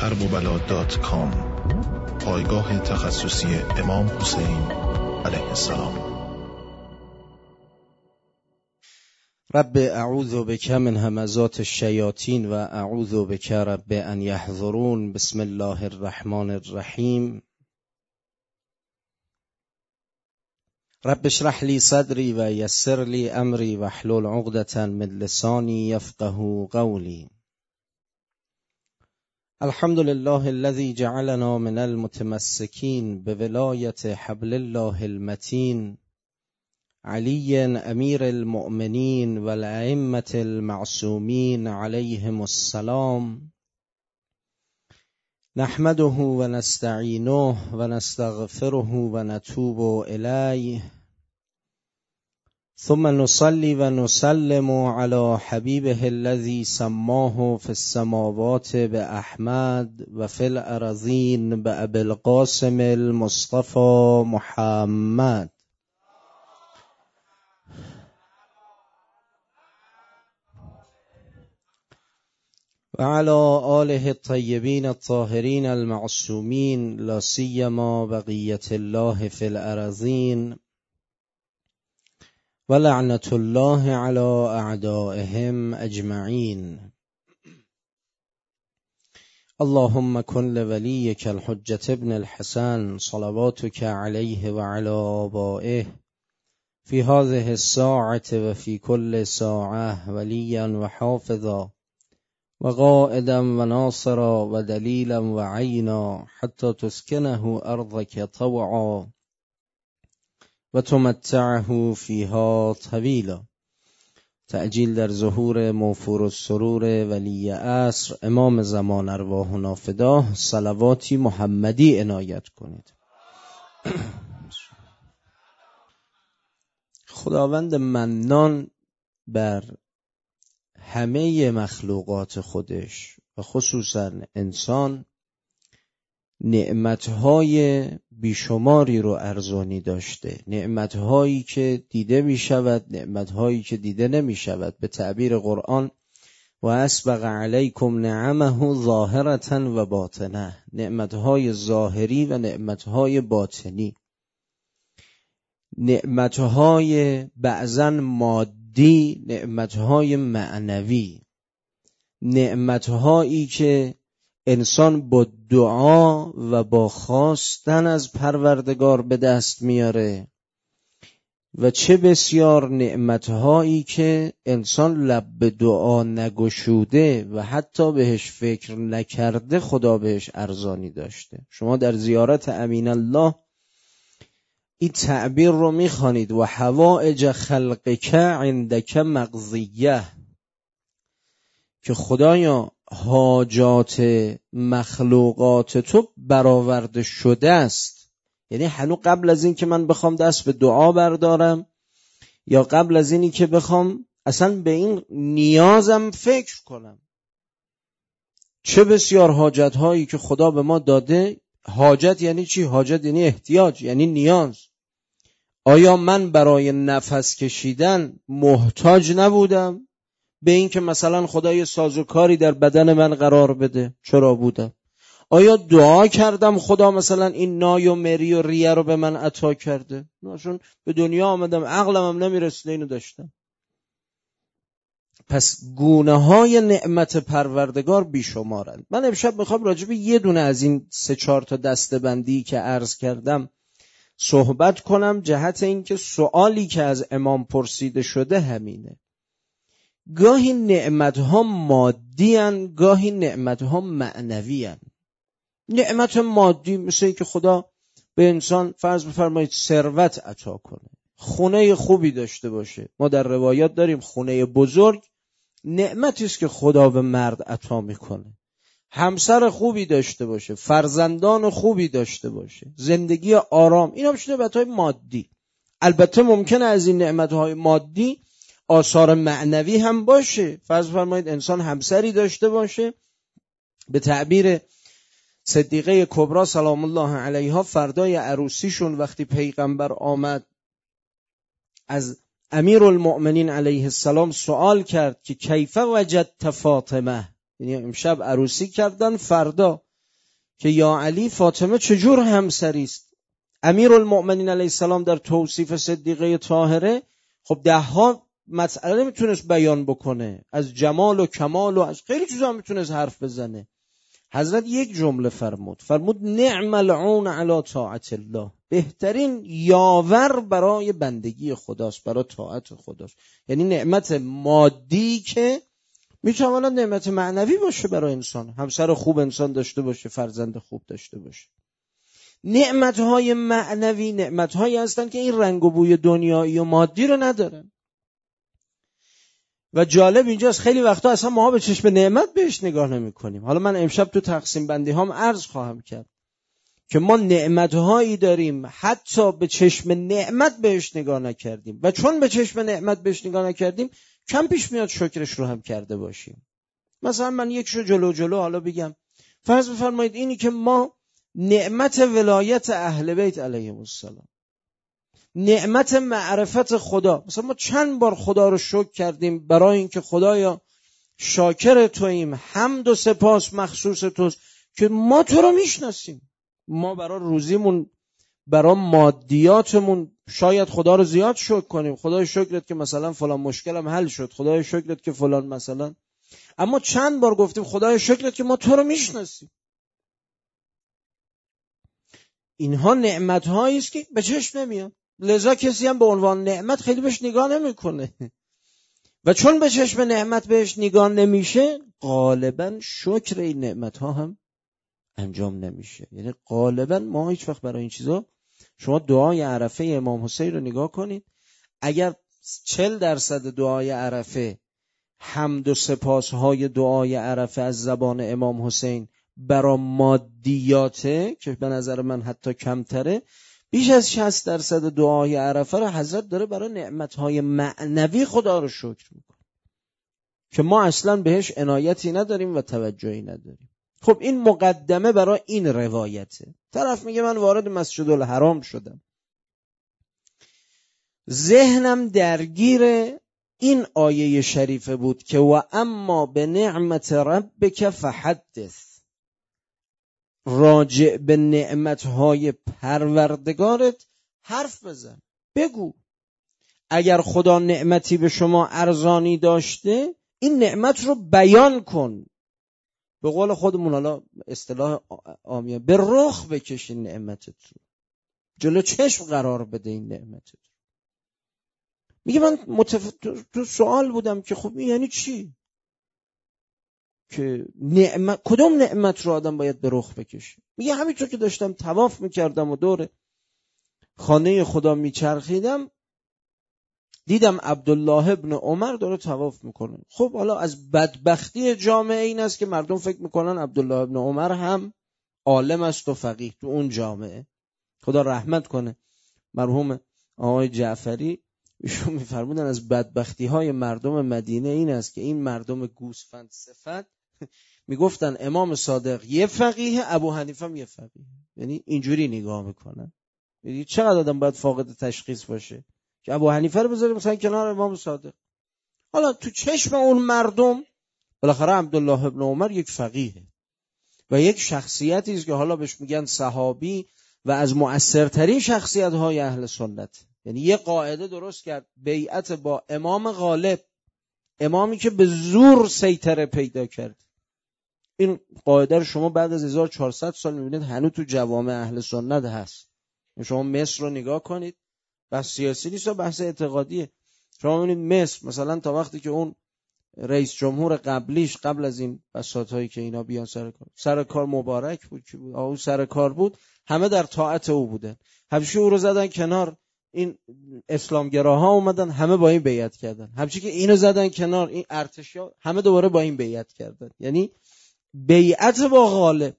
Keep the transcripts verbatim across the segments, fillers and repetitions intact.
کرب و بلا دات کام، پایگاه تخصصی امام حسین علیه السلام. رب اعوذ بک من همزات الشیاطین و اعوذ بک رب ان یحضرون. بسم الله الرحمن الرحیم. رب اشرح لی صدری و یسر لی امری واحلل عقدة من لسانی یفقهوا قولی. الحمد لله الذي جعلنا من المتمسكين بولایت حبل الله المتین علی امیر المؤمنین و الائمة المعصومین علیهم السلام. نحمده و نستعینه و نستغفره و نتوب الیه، ثم نصلي و نسلم على حبیبه الذي سماه في السماوات بأحمد و في الأرضین بأبي القاسم المصطفى محمد. و على آله الطیبین الطاهرین المعصومین، لا سیما بقیة الله في الأرضین و لعنت الله علی اعدائهم اجمعین. اللهم کن لولیک الحجة ابن الحسن صلواتک علیه و علی آبائه فی هذه الساعة و فی کل ساعة ولیا و حافظا و قائدا و ناصرا و دلیلا و عینا حتی تسکنه ارضک طوعا و تمتعه فیها طویلا. تعجیل در ظهور موفور السرور ولی عصر امام زمان ارواحنا فداه، صلواتی محمدی عنایت کنید. خداوند منان بر همه مخلوقات خودش و خصوصا انسان نعمتهای بیشماری رو ارزانی داشته، نعمتهایی که دیده می شود، نعمتهایی که دیده نمی شود. به تعبیر قرآن و اسبغ علیکم نعمه ظاهرة و باطنه، نعمتهای ظاهری و نعمتهای باطنی، نعمتهای بعضا مادی، نعمتهای معنوی، نعمتهایی که انسان با دعا و با خواستن از پروردگار به دست میاره و چه بسیار نعمتهایی که انسان لب به دعا نگشوده و حتی بهش فکر نکرده خدا بهش ارزانی داشته. شما در زیارت امین الله این تعبیر رو میخوانید و حوائج خلقک عندک مقضیه، که خدایا حاجات مخلوقات تو برآورده شده است. یعنی هنوز قبل از این که من بخوام دست به دعا بردارم یا قبل از اینی که بخوام اصلا به این نیازم فکر کنم، چه بسیار حاجت هایی که خدا به ما داده. حاجت یعنی چی؟ حاجت یعنی احتیاج، یعنی نیاز. آیا من برای نفس کشیدن محتاج نبودم به این که مثلا خدا یه سازوکاری در بدن من قرار بده؟ چرا بودم. آیا دعا کردم خدا مثلا این نای و مری و ریه رو به من عطا کرده؟ نه، چون به دنیا آمدم عقلم هم نمیرسه اینو داشتم. پس گونه های نعمت پروردگار بیشمارند. من امشب میخوام راجع به یه دونه از این سه چهار تا دسته‌بندی که عرض کردم صحبت کنم، جهت اینکه سوالی که از امام پرسیده شده همینه. گاهی نعمتها مادی هن، گاهی نعمتها معنوی هن. نعمت مادی مثل این که خدا به انسان فرض بفرمایید ثروت عطا کنه، خونه خوبی داشته باشه. ما در روایات داریم خونه بزرگ نعمتی است که خدا به مرد عطا میکنه. همسر خوبی داشته باشه، فرزندان خوبی داشته باشه، زندگی آرام، اینا میشه نعمتهای مادی. البته ممکنه از این نعمتهای مادی آثار معنوی هم باشه. فرض فرمایید انسان همسری داشته باشه، به تعبیر صدیقه کبرا سلام الله علیها فردای عروسیشون وقتی پیغمبر آمد از امیرالمؤمنین علیه السلام سوال کرد که کیف وجدت فاطمه، یعنی امشب عروسی کردن، فردا که یا علی فاطمه چجور همسری است. امیرالمؤمنین علیه السلام در توصیف صدیقه طاهره خب ده ها مسئله میتونست بیان بکنه، از جمال و کمال و از خیلی چیزا میتونست حرف بزنه. حضرت یک جمله فرمود، فرمود نعم العون علی طاعت الله، بهترین یاور برای بندگی خداست، برای طاعت خداست. یعنی نعمت مادی که میتونه نعمت معنوی باشه برای انسان، همسر خوب انسان داشته باشه، فرزند خوب داشته باشه. نعمتهای معنوی نعمتهایی هستن که این رنگ و بوی دنیایی و مادی رو ندارن. و جالب اینجاست خیلی وقتا اصلا ما به چشم نعمت بهش نگاه نمی کنیم. حالا من امشب تو تقسیم بندی هام عرض خواهم کرد که ما نعمتهایی داریم حتی به چشم نعمت بهش نگاه نکردیم و چون به چشم نعمت بهش نگاه نکردیم کم پیش میاد شکرش رو هم کرده باشیم. مثلا من یکشو جلو جلو حالا بگم. فرض بفرمایید اینی که ما نعمت ولایت اهل بیت علیهم السلام، نعمت معرفت خدا، مثلا ما چند بار خدا رو شکر کردیم برای اینکه خدایا شاکر توییم، حمد و سپاس مخصوص توست که ما تو رو میشناسیم. ما برای روزیمون، برای مادیاتمون شاید خدا رو زیاد شکر کنیم، خدای شکرت که مثلا فلان مشکلم حل شد، خدای شکرت که فلان مثلا، اما چند بار گفتیم خدای شکرت که ما تو رو میشناسیم. اینها نعمت هایی است که به چشم نمیاد، لذا کسی هم به عنوان نعمت خیلی بهش نگاه نمیکنه و چون به چشم نعمت بهش نگاه نمیشه غالبا شکر این نعمت ها هم انجام نمیشه. یعنی غالبا ما هیچ وقت برای این چیزا، شما دعای عرفه امام حسین رو نگاه کنید، اگر چهل درصد دعای عرفه حمد و سپاس های دعای عرفه از زبان امام حسین برای مادیاته که به نظر من حتی کمتره، بیش از شصت درصد دعای عرفه رو حضرت داره برای نعمتهای معنوی خدا رو شکر میکنه که ما اصلا بهش عنایتی نداریم و توجهی نداریم. خب این مقدمه برای این روایته. طرف میگه من وارد مسجد الحرام شدم، ذهنم درگیر این آیه شریفه بود که و اما به نعمت ربک فحدث، راجع به نعمتهای پروردگارت حرف بزن، بگو. اگر خدا نعمتی به شما ارزانی داشته این نعمت رو بیان کن. به قول خودمون حالا اصطلاح عامیه، به رخ بکشین نعمتت رو، جلو چشم قرار بده این نعمتت. میگه من متف... تو سوال بودم که خب یعنی چی؟ که نعمت، کدوم نعمت رو آدم باید به رخ بکشه؟ میگه همینطور که داشتم طواف میکردم و دور خانه خدا میچرخیدم دیدم عبدالله ابن عمر داره طواف میکنه. خب حالا از بدبختی جامعه این است که مردم فکر میکنن عبدالله ابن عمر هم عالم است و فقیه تو اون جامعه. خدا رحمت کنه مرحوم آقای جعفری، ایشون میفرمودن از بدبختی های مردم مدینه این است که این مردم گوسفند صفت میگفتن امام صادق یه فقیه، ابو حنیفه هم یه فقیه. یعنی اینجوری نگاه میکنن. یعنی چقدر آدم باید فاقد تشخیص باشه که ابو حنیفه رو بذاریم مثلا کنار امام صادق. حالا تو چشم اون مردم بالاخره عبدالله ابن عمر یک فقیه و یک شخصیتی است که حالا بهش میگن صحابی و از مؤثرترین شخصیت های اهل سنت. یعنی یه قاعده درست کرد، بیعت با امام غالب، امامی که به زور سیطره پیدا کرد. این قاعده رو شما بعد از هزار و چهارصد سال میبینید هنوز تو جوامع اهل سنت هست. شما مصر رو نگاه کنید، بحث سیاسی نیست و بحث اعتقادیه. شما میبینید مصر مثلا تا وقتی که اون رئیس جمهور قبلیش قبل از این بساطهایی که اینا بیان سر کار، سر کار مبارک بود که بود، او سر کار بود، همه در طاعت او بودن، همشه او رو زدن کنار، این اسلامگراها اومدن همه با این بیعت کردن، همچی که اینو زدن کنار این ارتشیا همه دوباره با این بیعت کردن. یعنی بیعت با غالب،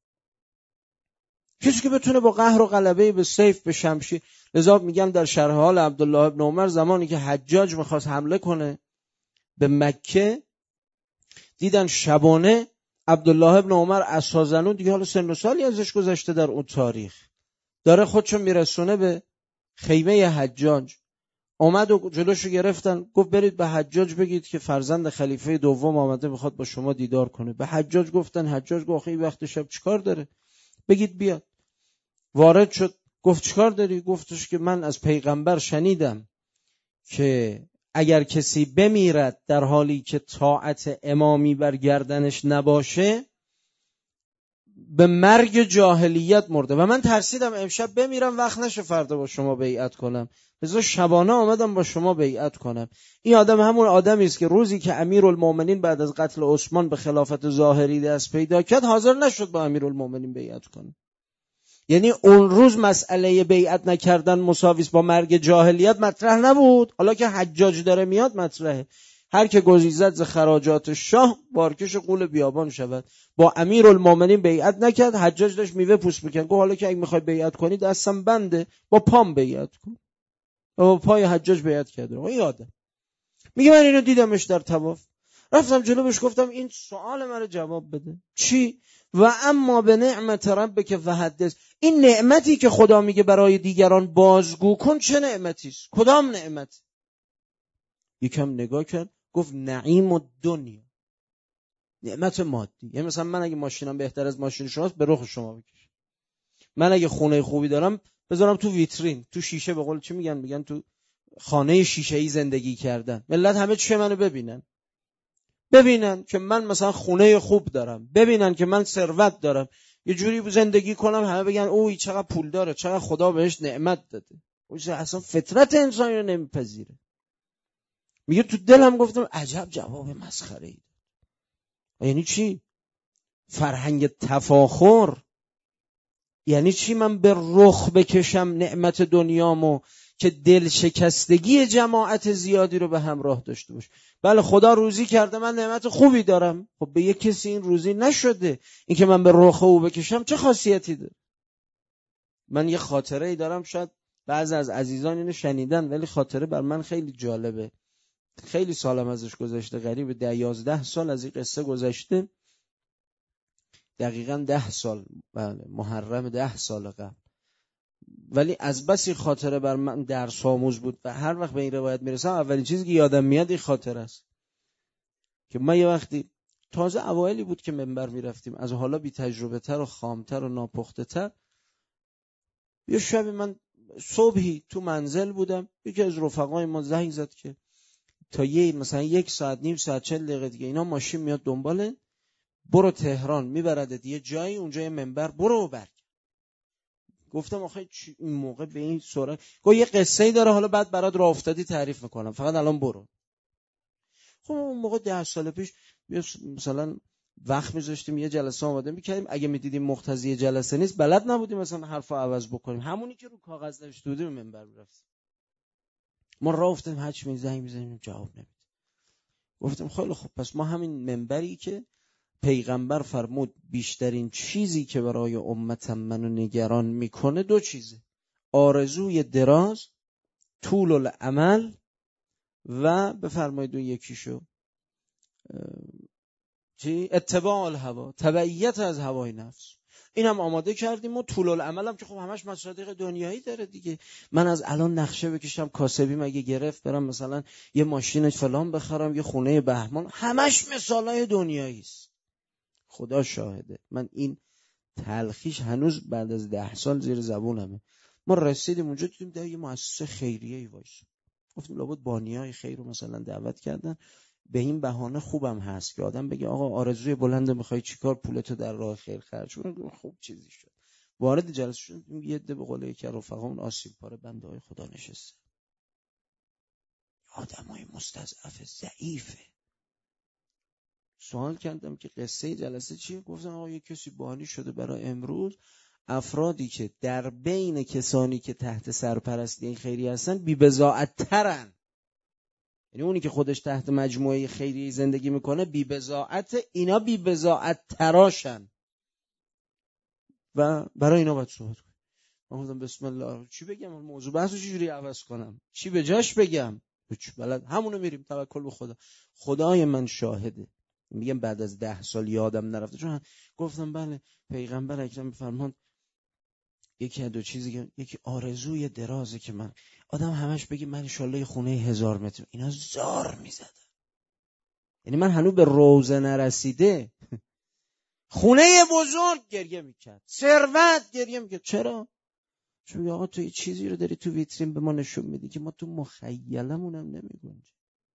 کسی که بتونه با قهر و غلبه به سیف به شمشیر. لذا میگن در شرح حال عبدالله ابن عمر زمانی که حجاج میخواست حمله کنه به مکه، دیدن شبانه عبدالله ابن عمر اسازنون، دیگه حالا سن و سالی ازش گذشته در اون تاریخ، داره خودشو میرسونه به خیمه حجاج، اومد و جلوشو گرفتن، گفت برید به حجاج بگید که فرزند خلیفه دوم آمده میخواد با شما دیدار کنه. به حجاج گفتن، حجاج گفت این وقت شب چیکار داره؟ بگید بیاد. وارد شد، گفت چیکار داری؟ گفتش که من از پیغمبر شنیدم که اگر کسی بمیرد در حالی که طاعت امامی بر گردنش نباشه به مرگ جاهلیت مرده و من ترسیدم امشب بمیرم وقت نشه فردا با شما بیعت کنم، بذار شبانه آمدم با شما بیعت کنم. این آدم همون آدمی است که روزی که امیرالمومنین بعد از قتل عثمان به خلافت ظاهری دست پیدا کرد حاضر نشد با امیرالمومنین بیعت کنه. یعنی اون روز مسئله بیعت نکردن مساوی است با مرگ جاهلیت مطرح نبود. حالا که حجاج داره میاد مطرحه. هر که گزیزد ز خراجات شاه بارکش غول بیابان شود. با امیرالمومنین بیعت نکرد، حجاج داشت میوه پوست میکرد، گفت حالا که اگه میخوای بیعت کنی دستم بنده، با پام بیعت کن. و با پای حجاج بیعت کرد. این آدم میگه من اینو دیدمش در طواف، رفتم جلو بهش گفتم این سوال منو جواب بده. چی؟ و اما به نعمت ربک فحدث. این نعمتی که خدا میگه برای دیگران بازگو کن چه نعمتی است؟ کدام نعمت؟ یکم نگاه کرد گفت نعیم الدنیا، نعمت مادی. یعنی مثلا من اگه ماشینم بهتر از ماشین شماست به رخ شما بکشم. من اگه خونه خوبی دارم بذارم تو ویترین، تو شیشه، به قول چی میگن میگن تو خانه شیشه‌ای زندگی کردن. ملت همه چی منو ببینن، ببینن که من مثلا خونه خوب دارم، ببینن که من ثروت دارم، یه جوری زندگی کنم همه بگن اوه چقدر پول داره، چقدر خدا بهش نعمت داده. اون اصلا فطرت انسانی رو نمیپذیره. میگه تو دلم گفتم عجب جواب مسخره‌ای. یعنی چی؟ فرهنگ تفاخر. یعنی چی من به رخ بکشم نعمت دنیامو که دل شکستگی جماعت زیادی رو به همراه داشته باشه؟ بله خدا روزی کرده، من نعمت خوبی دارم، خب به یک کسی این روزی نشده، این که من به رخ او بکشم چه خاصیتی داره؟ من یه خاطره ای دارم، شاید بعضی از عزیزان اینو شنیدن، ولی خاطره بر من خیلی جالبه. خیلی سالم ازش گذشته، قریب ده یازده سال از این قصه گذشته، دقیقاً ده سال، بله محرم ده سال قبل. ولی از بسی خاطره بر من درس آموز بود و هر وقت به این روایت میرسم اولین چیزی که یادم میاد این خاطره است که من یه وقتی تازه اوایلی بود که منبر میرفتیم، از حالا بی تجربه تر و خامتر و ناپخته تر. یه شبی من صبحی تو منزل بودم، یکی از رفقای ما زنگ زد که تا یه مثلا یک ساعت نیم ساعت چل دقیقه دیگه اینا ماشین میاد دنباله، برو تهران میبرد یه جایی، اونجا یه منبر، برو و برگ. گفتم آخه این موقع به این سرعت؟ گفت یه قصه‌ای داره، حالا بعد برات راه افتادی تعریف میکنم، فقط الان برو. خب اون موقع ده سال پیش مثلا وقت میذاشتیم یه جلسه آماده میکردیم، اگه میدیدیم مقتضی جلسه نیست بلد نبودیم مثلا حرفو عوض بکنیم، همونی که رو کاغذ نوشته بودیم منبر میرفتیم. ما راه افتادیم، هرچی میزنیم میزنیم جواب نمیده. گفتم خیلی خب پس ما همین منبری که پیغمبر فرمود بیشترین چیزی که برای امتم منو نگران میکنه دو چیزه: آرزوی دراز، طول العمل، و بفرمایید اون یکیشو چی؟ اتباع الهوا، تبعیت از هوای نفس. اینم آماده کردیم و طول العمل هم که خب همش مصادیق دنیایی داره دیگه. من از الان نقشه بکشم کاسبی مگه گرفت برم مثلا یه ماشین فلان بخرم، یه خونه بهمان، همش مثالای دنیایی است. خدا شاهده من این تلخیش هنوز بعد از ده سال زیر زبونمه. ما رسیدیم اونجا دیدیم ده یه مؤسسه خیریه‌ای وایس، گفتیم لابد بانیای خیر رو مثلا دعوت کردن. به این بهانه خوبم هست که آدم بگه آقا آرزوی بلند میخوای چیکار، پولتو در راه خیر خرج کن. خوب چیزی شد. وارد جلسه شدیم، یه عده به قول یکی از رفقامون آسیب پاره بنده های خدا نشسته، آدمای مستضعف ضعیفه. سوال کردم که قصه جلسه چیه؟ گفتن آقا یه کسی بانی شده برای امروز افرادی که در بین کسانی که تحت سرپرستی این خیری هستن بی بضاعت ترن، یعنی اونی که خودش تحت مجموعه خیری زندگی میکنه بی بضاعت، اینا بی بضاعت تراشن و برای اینا باید صحبت کنیم. من گفتم بسم الله، چی بگم؟ موضوع بحثو چجوری عوض کنم؟ چی به جاش بگم؟ هیچ بلد، همونو میریم. توکل به خدا. خدای من شاهده، میگم بعد از ده سال یادم نرفته، چون گفتم بله پیغمبر اکرم میفرمان یکی از دو چیزی که یکی آرزوی درازه که من آدم همش بگی من انشالله خونه هزار متر، اینا زار میزدن. یعنی من هنوز به روزه نرسیده خونه بزرگ گریه میکرد، ثروت گریه میکرد. چرا؟ چون آقا تو یه چیزی رو داری تو ویترین به ما نشون میدی که ما تو مخیلمون هم نمیگنجیم.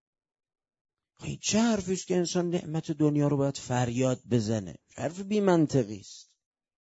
این چه حرفیست که انسان نعمت دنیا رو باید فریاد بزنه؟ حرف بی منطقی است.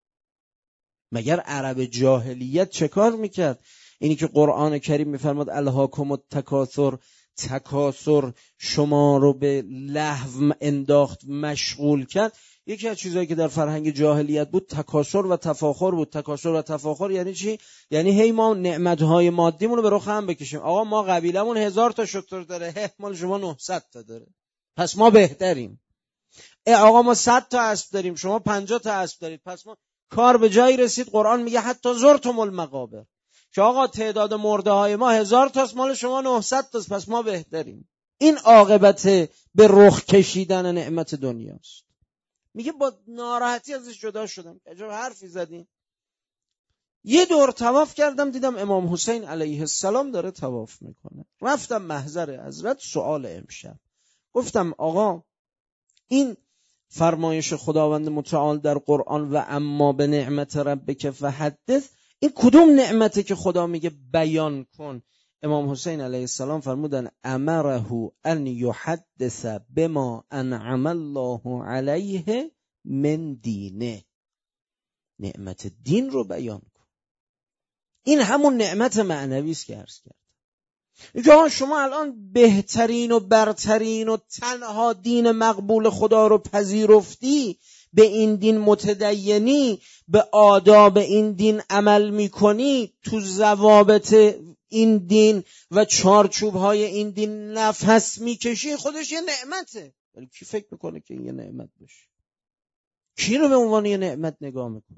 مگر عرب جاهلیت چه کار میکرد؟ اینی که قرآن کریم میفرماد الهاکم التکاثر، تکاثر شما رو به لهو انداخت، مشغول کرد. یکی از چیزایی که در فرهنگ جاهلیت بود تکاثر و تفاخر بود. تکاثر و تفاخر یعنی چی؟ یعنی هی ما نعمتهای مادیمون رو به رخ هم بکشیم. آقا ما قبیلمون هزار تا شتر داره، مال شما نهصد تا داره، پس ما بهتریم. ای آقا ما صد تا اسب داریم، شما پنجاه تا اسب دارید، پس ما کار به جایی رسید. قرآن میگه حتی زرتم المقابر، که آقا تعداد مرده های ما هزار تاست، مال شما نهصد تاست، پس ما بهتریم. این عاقبت به رخ کشیدن نعمت دنیاست. میگه با ناراحتی ازش جدا شدم. عجب حرفی زدین. یه دور طواف کردم، دیدم امام حسین علیه السلام داره طواف میکنه. رفتم محضر حضرت، سوال امشب. گفتم آقا این فرمایش خداوند متعال در قرآن و اما به نعمت ربک فحدث، این کدوم نعمته که خدا میگه بیان کن؟ امام حسین علیه السلام فرمودن امره ان یحدث بما انعم الله علیه من دینه. نعمت دین رو بیان کن. این همون نعمت معنوی است که عرض کردم. اینکه شما الان بهترین و برترین و تنها دین مقبول خدا رو پذیرفتی، به این دین متدینی، به آداب این دین عمل میکنی، تو ضوابط این دین و چارچوبهای این دین نفس میکشی، خودش یه نعمته. ولی کی فکر میکنه که این یه نعمت باشه؟ کی رو به عنوان یه نعمت نگاه میکنه؟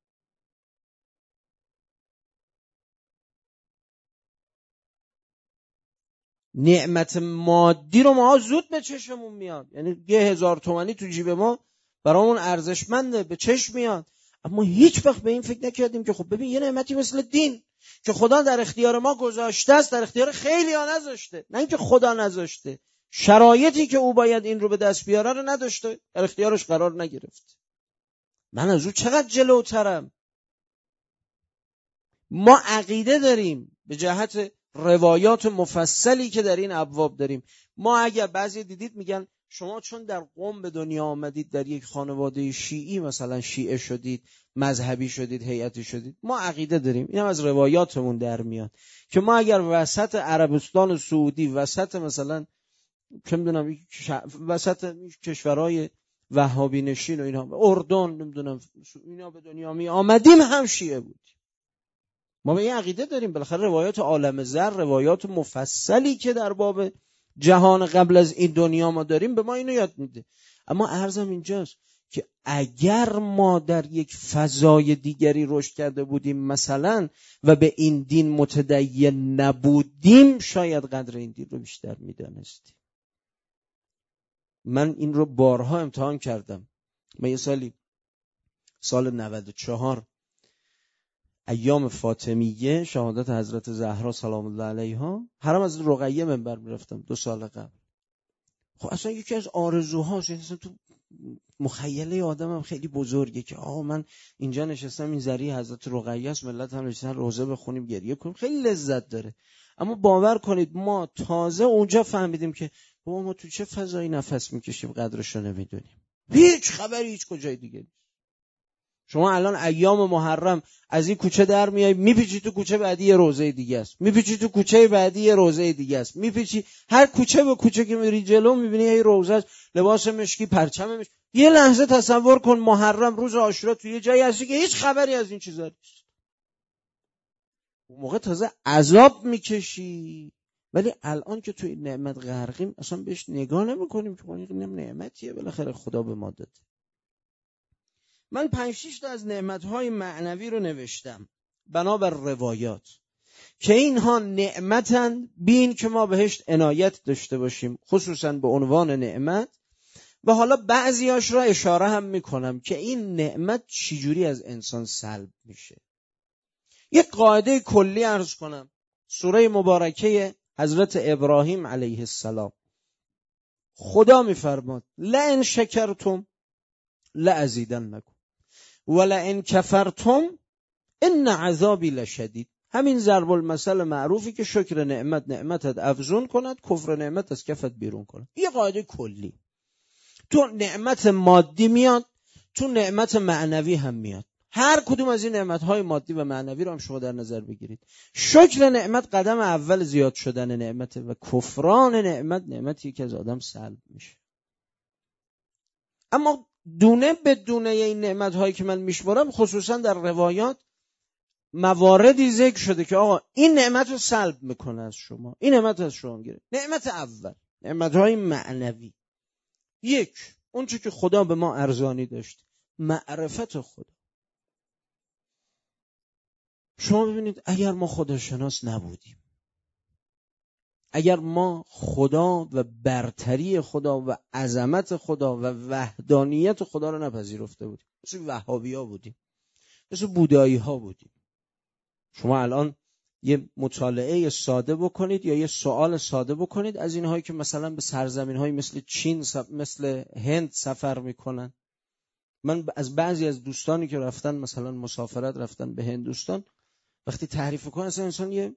نعمت مادی رو ما زود به چشمون میاد. یعنی یه هزار تومانی تو جیب ما برامون ارزشمنده، به چشم میاد. اما هیچ وقت به این فکر نکردیم که خب ببین یه نعمتی مثل دین که خدا در اختیار ما گذاشته است، در اختیار خیلی ها نذاشته. نه اینکه خدا نذاشته، شرایطی که او باید این رو به دست بیاره رو نداشته، در اختیارش قرار نگرفت. من از او چقدر جلوترم. ما عقیده داریم به جهت روایات مفصلی که در این ابواب داریم. ما اگر بعضی دیدید میگن شما چون در قم به دنیا آمدید، در یک خانواده شیعی مثلا شیعه شدید، مذهبی شدید، هیئتی شدید. ما عقیده داریم، اینم از روایاتمون در میاد، که ما اگر وسط عربستان سعودی، وسط مثلا چه میدونم وسط کشورهای وهابی نشین و اینها، اردن نمیدونم اینا به دنیا می آمدیم هم شیعه بود. ما به این عقیده داریم. بالاخره روایات عالم زر، روایات مفصلی که در باب جهان قبل از این دنیا ما داریم، به ما اینو یاد میده. اما عرضم اینجاست که اگر ما در یک فضای دیگری رشد کرده بودیم مثلا و به این دین متدین نبودیم، شاید قدر این دین رو بیشتر میدانستیم. من این رو بارها امتحان کردم. من یه سالی سال نود و چهار ایام فاطمیه، شهادت حضرت زهرا سلام الله علیها، حرم از رقیه منبر میرفتم دو سال قبل. خب اصلا یکی از آرزوهاش، اصلا تو مخیله آدمم خیلی بزرگه که آقا من اینجا نشستم، این ذریع حضرت رقیه است، ملت هم نشستن روزه بخونیم گریه کنیم، خیلی لذت داره. اما باور کنید ما تازه اونجا فهمیدیم که بابا ما تو چه فضایی نفس میکشیم قدرش رو نمیدونیم. هیچ خبری هیچ کجای دیگه نیست. شما الان ایام محرم از این کوچه در میای، میپیچی تو کوچه بعدی یه روزه دیگه است، میپیچی تو کوچه بعدی یه روزه دیگه است، میپیچی هر کوچه به کوچه که میری جلو میبینی یه روزه است، لباس مشکی، پرچم مشکی. یه لحظه تصور کن محرم روز عاشورا تو یه جایی هستی که هیچ خبری از این چیزا نیست. اون موقع تازه عذاب میکشی. ولی الان که تو این نعمت غرقیم اصلا بهش نگاه نمیکنیم که این نعمتیه بالاخره خدا به ما داده. من پنج شش تا از نعمت‌های معنوی رو نوشتم بنابر روایات که اینها نعمتن، بین که ما بهش عنایت داشته باشیم، خصوصا به عنوان نعمت. و حالا بعضیاش را اشاره هم میکنم که این نعمت چجوری از انسان سلب میشه. یک قاعده کلی عرض کنم. سوره مبارکه حضرت ابراهیم علیه السلام، خدا میفرماد لئن شکرتم لازیدنکم ولئن کفرتم ان عذابی لشدید. همین ضرب المثل معروفی که شکر نعمت نعمتت افزون کند، کفر نعمت از کفت بیرون کند. یه قاعده کلی. تو نعمت مادی میاد، تو نعمت معنوی هم میاد. هر کدوم از این نعمت‌های مادی و معنوی رو هم شما در نظر بگیرید. شکر نعمت قدم اول زیاد شدن نعمت و کفران نعمت نعمتی که از آدم سلب میشه. اما دونه به دونه این نعمت‌هایی که من میشمارم، خصوصا در روایات مواردی ذکر شده که آقا این نعمت رو سلب میکنه از شما، این نعمت از شما گیره. نعمت اول نعمت‌های معنوی. یک، اون چه که خدا به ما ارزانی داشت، معرفت خدا. شما ببینید اگر ما خداشناس نبودیم، اگر ما خدا و برتری خدا و عظمت خدا و وحدانیت خدا رو نپذیرفته بودیم، مثل وهابی‌ها بودیم، مثل بودایی ها بودیم. شما الان یه مطالعه ساده بکنید یا یه سوال ساده بکنید از اینهایی که مثلا به سرزمین های مثل چین، مثل هند سفر میکنن. من از بعضی از دوستانی که رفتن مثلا مسافرت رفتن به هندوستان، وقتی تعریف کنن اصلا انسان یه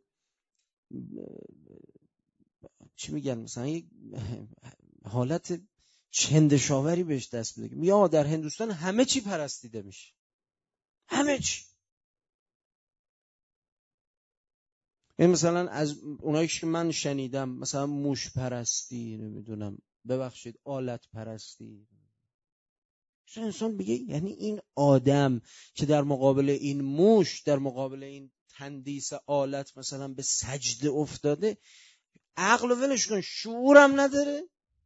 چی میگن، مثلا یه حالت چندشاوری بهش دست بده. یا در هندوستان همه چی پرستیده میشه، همه چی. این مثلا از اونایی که من شنیدم مثلا موش پرستی، نمیدونم ببخشید آلت پرستی. انسان بگه یعنی این آدم که در مقابل این موش، در مقابل این تندیس آلت مثلا به سجده افتاده، عقل و ولش کن، شعورم نداره.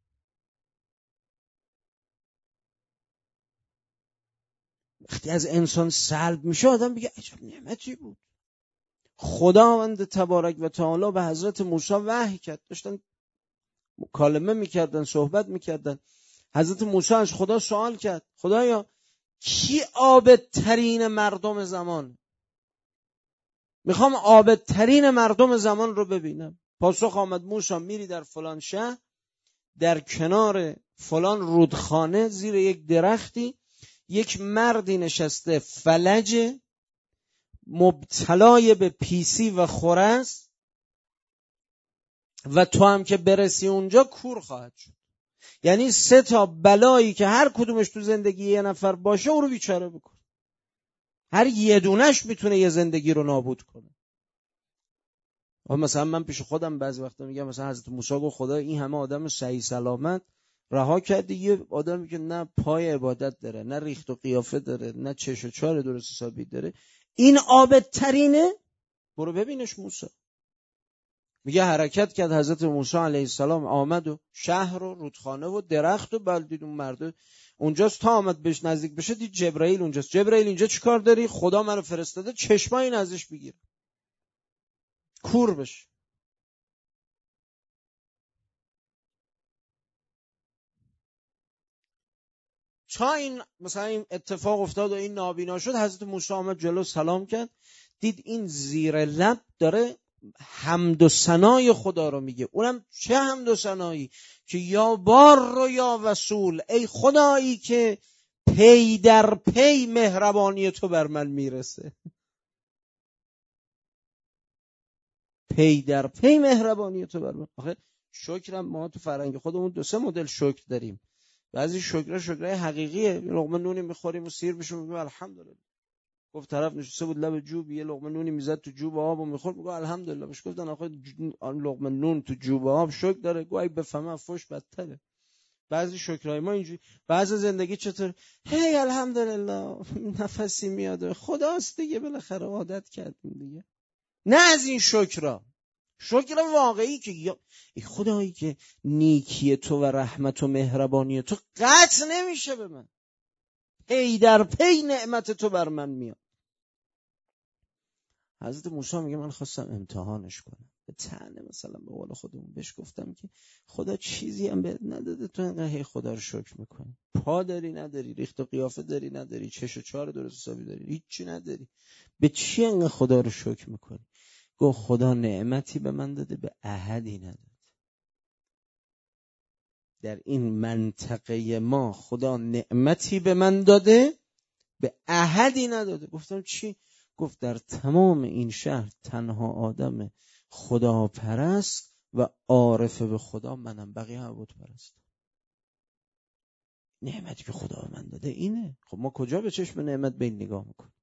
وقتی از انسان سلب میشه آدم بگه عجب نعمتی بود. خداوند تبارک و تعالی به حضرت موسی وحی کرد، داشتن مکالمه میکردن، صحبت میکردن. حضرت موسی از خدا سوال کرد خدایا کی عابدترین مردم زمان؟ میخوام عابدترین مردم زمان رو ببینم. پاسخ آمد موسی میری در فلان شهر، در کنار فلان رودخانه زیر یک درختی یک مردی نشسته فلج، مبتلای به پیسی و خورس، و تو هم که برسی اونجا کور خواهد شد. یعنی سه تا بلایی که هر کدومش تو زندگی یه نفر باشه او رو بیچاره بکن. هر یه دونش میتونه یه زندگی رو نابود کنه. مثلا من پیش خودم بعضی وقتا میگم مثلا حضرت موسی گفت خدا این همه آدم صحیح سلامت رها کردی یه آدمی که نه پای عبادت داره، نه ریخت و قیافه داره، نه چش و چال درست حسابی داره، این عابدترینه؟ برو ببینش. موسی میگه حرکت کرد حضرت موسی علیه السلام، آمد و شهر و رودخانه و درخت و بلدید اون مرده اونجاست. تا آمد بهش نزدیک بشه دید جبرائیل اونجاست. جبرائیل اینجا چیکار داری؟ خدا منو فرستاده چشمای این ازش بگیر، کور بشه. تا این مثلا این اتفاق افتاد و این نابینا شد، حضرت موسی آمد جلو سلام کرد، دید این زیر لب داره حمد و ثنای خدا رو میگه. اونم چه حمد و ثنایی که یا بار و یا وصول، ای خدایی که پی در پی مهربانی تو بر من میرسه. پی در پی مهربانی تو بر من. آخه شکرم ما تو فرهنگ خودمون دو سه مدل شکر داریم. بعضی شکرها شکرهای حقیقیه، لقمه نونی میخوریم و سیر میشیم میگیم الحمدلله. گفت طرف نشسته بود لب جوب، یه لقمه نونی میزد تو جوب آب و میخورد، میگه الحمدلله. بهش گفتن آخه لقمه نون تو جوب آب شکر داره؟ گویا بفهمه فوش بدتره. بعضی شکرهای ما اینجوری. بعضی زندگی چطور؟ هی الحمدلله نفسی میاد، خداست دیگه، بالاخره عادت کردیم دیگه. نه از این شکرها. شکر واقعی که یا خدایی که نیکی تو و رحمت و مهربانی تو قطع نمیشه به من، پی در پی نعمت تو بر من میاد. حضرت موسی میگه من خواستم امتحانش کنم، به طعنه مثلا به قول خودمون بهش گفتم که خدا چیزی هم بهت نداده تو اینقدر هی خدا رو شکر میکنی؟ پا داری نداری، ریخت و قیافه داری نداری، چش و چار درست حسابی داری، هیچی نداری، به چی اینقدر خدا رو شکر میکنی؟ گفت خدا نعمتی به من داده به احدی نداده. در این منطقه ما خدا نعمتی به من داده به احدی نداده. گفتم چی؟ گفت در تمام این شهر تنها آدم خدا پرست و عارف به خدا منم، بقیه هم بت پرست. نعمتی که خدا به من داده اینه. خب ما کجا به چشم نعمت به این نگاه میکنیم؟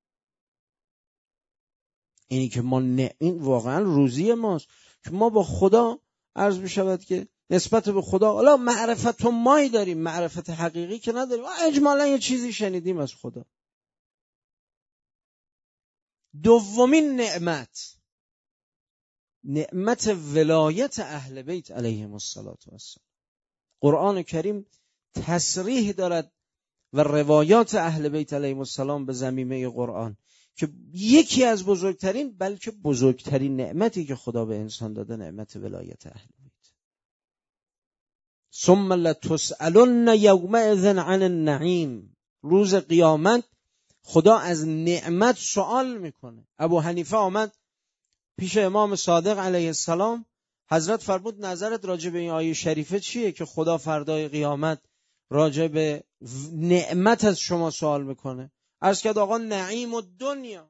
اینی که ما نه، این واقعا روزی ماست که ما با خدا عرض بشود که نسبت به خدا حالا معرفت و مایی داریم، معرفت حقیقی که نداریم، اجمالا یه چیزی شنیدیم از خدا. دومین نعمت، نعمت ولایت اهل بیت علیهم الصلاة والسلام. قرآن کریم تصریح دارد و روایات اهل بیت علیهم السلام به ضمیمه قرآن که یکی از بزرگترین بلکه بزرگترین نعمتی که خدا به انسان داده نعمت ولایت اهل بیت. ثم لتسألن یومئذ عن النعیم. روز قیامت خدا از نعمت سوال میکنه. ابو حنیفه آمد پیش امام صادق علیه السلام، حضرت فرمود نظرت راجع به این آیه شریفه چیه که خدا فردای قیامت راجع به نعمت از شما سوال میکنه؟ عرض کرد آقا نعیم و دنیا،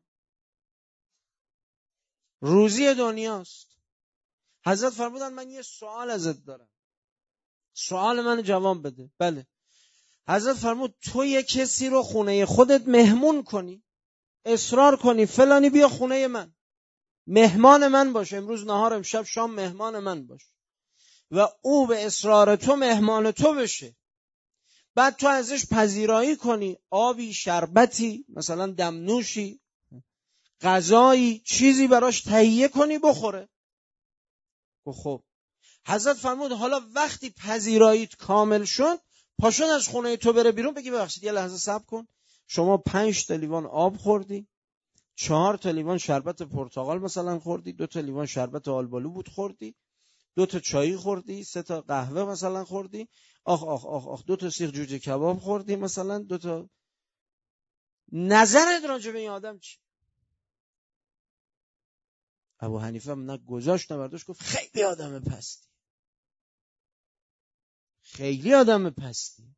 روزی دنیاست. حضرت فرمودن من یه سوال ازت دارم، سوال من جواب بده. بله. حضرت فرمود تو یه کسی رو خونه خودت مهمون کنی، اصرار کنی فلانی بیا خونه من، مهمان من باش، امروز نهار امشب شام مهمان من باش، و او به اصرار تو مهمان تو بشه. بعد تو ازش پذیرایی کنی، آبی، شربتی، مثلا دمنوشی، غذایی، چیزی براش تهیه کنی بخوره. خب حضرت فرمود حالا وقتی پذیراییت کامل شد پاشون از خونه تو بره بیرون، بگی ببخشید یه لحظه صبر کن، شما پنج تا لیوان آب خوردی، چهار تا لیوان شربت پرتقال مثلا خوردی، دو تا لیوان شربت آلبالو بود خوردی، دو تا چای خوردی، سه تا قهوه مثلا خوردی، آخ آخ آخ آخ دو تا سیخ جوجه کباب خوردی مثلا، دو تا. نظرت راجع به این آدم چی؟ ابو حنیفه نه گذاشت نه برداشت، گفت خیلی آدم پستی، خیلی آدم پستی.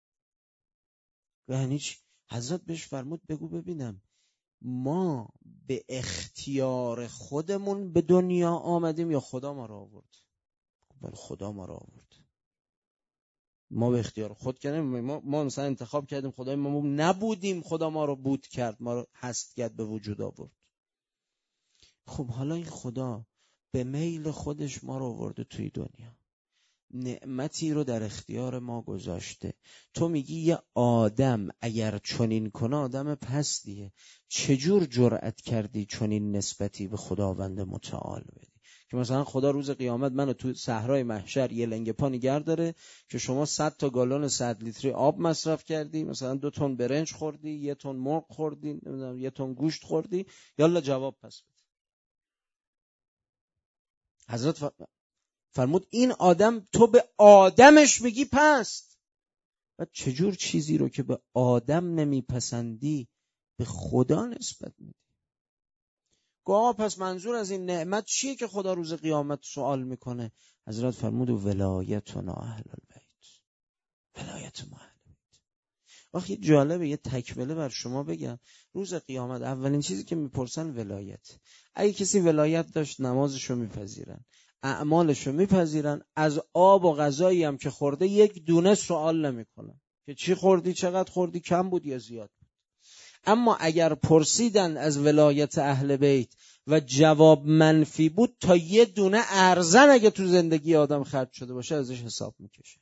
یعنی چی؟ حضرت بهش فرمود بگو ببینم ما به اختیار خودمون به دنیا آمدیم یا خدا ما را آورد؟ بله خدا ما را آورد. ما به اختیار خود کردیم، ما, ما مثلا انتخاب کردیم، خدای ما نبودیم، خدا ما رو بود کرد، ما رو هست کرد، به وجود آورد. خب حالا این خدا به میل خودش ما رو آورده توی دنیا، نعمتی رو در اختیار ما گذاشته. تو میگی یه آدم اگر چنین کنه آدم پستیه، چجور جرأت کردی چنین نسبتی به خداوند متعال بدی که مثلا خدا روز قیامت منو تو صحرای محشر یه لنگه پا نگه داره که شما صد تا گالون صد لیتری آب مصرف کردی، مثلا دو تن برنج خوردی، یه تن مرغ خوردی، نمیدونم یه تن گوشت خوردی، یالا جواب پس بده. حضرت فرمود این آدم تو به آدمش میگی پست، و چجور چیزی رو که به آدم نمیپسندی به خدا نسبت میدی؟ گفت پس منظور از این نعمت چیه که خدا روز قیامت سوال میکنه؟ حضرت فرمود ولایتنا اهل البیت، ولایت ما اهل بیت. آخه جالبه یه تکمله بر شما بگم، روز قیامت اولین چیزی که میپرسن ولایت. اگه کسی ولایت داشت نمازشو میپذیرن، اعمالشو میپذیرن، از آب و غذایی هم که خورده یک دونه سوال نمیکنن که چی خوردی، چقدر خوردی، کم بود یا زیاد بود. اما اگر پرسیدن از ولایت اهل بیت و جواب منفی بود، تا یه دونه ارزن اگه تو زندگی آدم خرج شده باشه ازش حساب میکشه،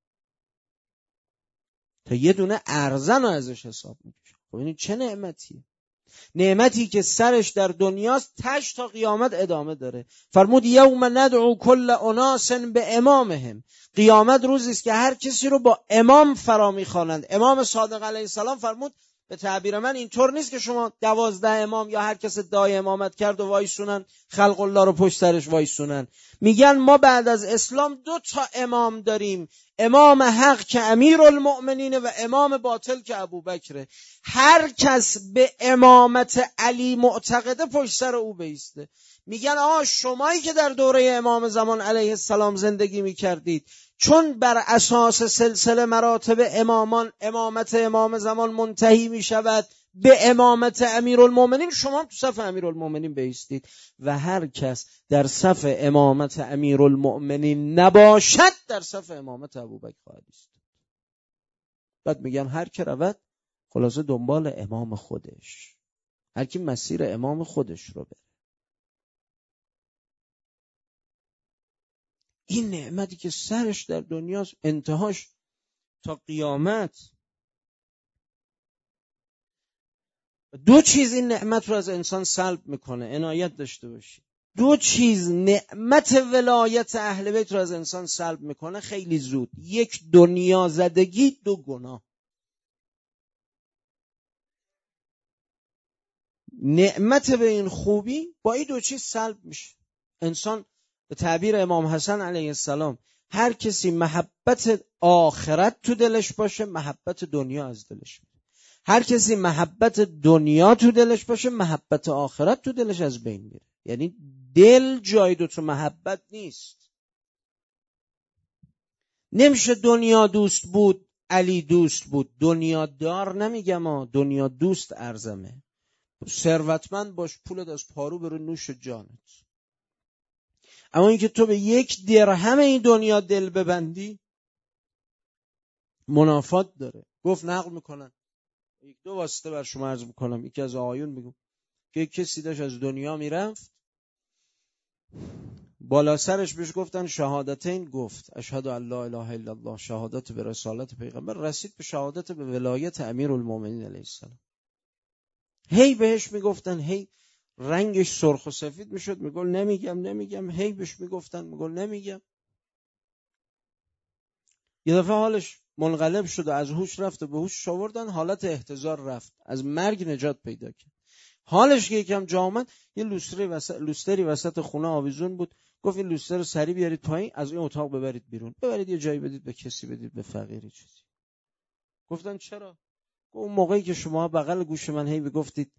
تا یه دونه ارزن ازش حساب میکشه. خب این چه نعمتیه؟ نعمتی که سرش در دنیاست تش تا قیامت ادامه داره. فرمود یوم ندعو کل اناس به امامهم، قیامت روزی است که هر کسی رو با امام فرا میخوانند. امام صادق علیه السلام فرمود به تعبیر من اینطور نیست که شما دوازده امام یا هر کس ادعای امامت کرد و وایسونن خلق الله رو پشت سرش وایسونن. میگن ما بعد از اسلام دو تا امام داریم، امام حق که امیر المؤمنین و امام باطل که ابوبکره. هر کس به امامت علی معتقده پشت سر او بیسته. میگن آه شمایی که در دوره امام زمان علیه السلام زندگی میکردید چون بر اساس سلسله مراتب امامان امامت امام زمان منتهی می شود به امامت امیرالمومنین، شما هم تو صف امیرالمومنین بایستید و هر کس در صف امامت امیرالمومنین نباشد در صف امامت ابوبکر خواهد ایستاد. بعد میگن هر که رود خلاصه دنبال امام خودش، هر کی مسیر امام خودش رو بره. این نعمتی که سرش در دنیاست، انتهاش تا قیامت. دو چیز این نعمت رو از انسان سلب میکنه، عنایت داشته باشید. دو چیز نعمت ولایت اهل بیت رو از انسان سلب میکنه خیلی زود. یک دنیا زدگی، دو گناه. نعمت به این خوبی با این دو چیز سلب میشه. انسان به تعبیر امام حسن علیه السلام، هر کسی محبت آخرت تو دلش باشه محبت دنیا از دلش میره. هر کسی محبت دنیا تو دلش باشه محبت آخرت تو دلش از بین میره. یعنی دل جای دو تا محبت نیست. نمیشه دنیا دوست بود علی دوست بود. دنیا دار نمیگم ها، دنیا دوست ارزمه. ثروتمند باش، پولت از پارو بره نوش جانت. اما اینکه تو به یک درهم این دنیا دل ببندی منافات داره. گفت نقل میکنن، یک دو واسطه بر شما عرض میکنم. یکی از آیون میگم که یک کسی داشت از دنیا میرفت، بالا سرش بهش گفتن شهادتین، گفت اشهد ان لا اله الا الله، شهادت به رسالت پیغمبر. رسید به شهادت به ولایت امیرالمومنین علیه السلام. هی بهش میگفتن، هی رنگش سرخ و سفید میشد، میگل نمیگم نمیگم. هی بهش میگفتن، میگل نمیگم. یه دفعه حالش منقلب شد و از هوش رفت و به هوش آوردن، حالت احتضار رفت، از مرگ نجات پیدا کرد. حالش که یکم جا اومد، یه لوستری وسط لوستری وسط خونه آویزون بود. گفت این لوستر رو سریع بیارید پایین، از این اتاق ببرید بیرون، ببرید یه جایی بدید به کسی، بدید به فقیری چیزی. گفتن چرا؟ گفت اون موقعی که شما بغل گوش من هی بگفتید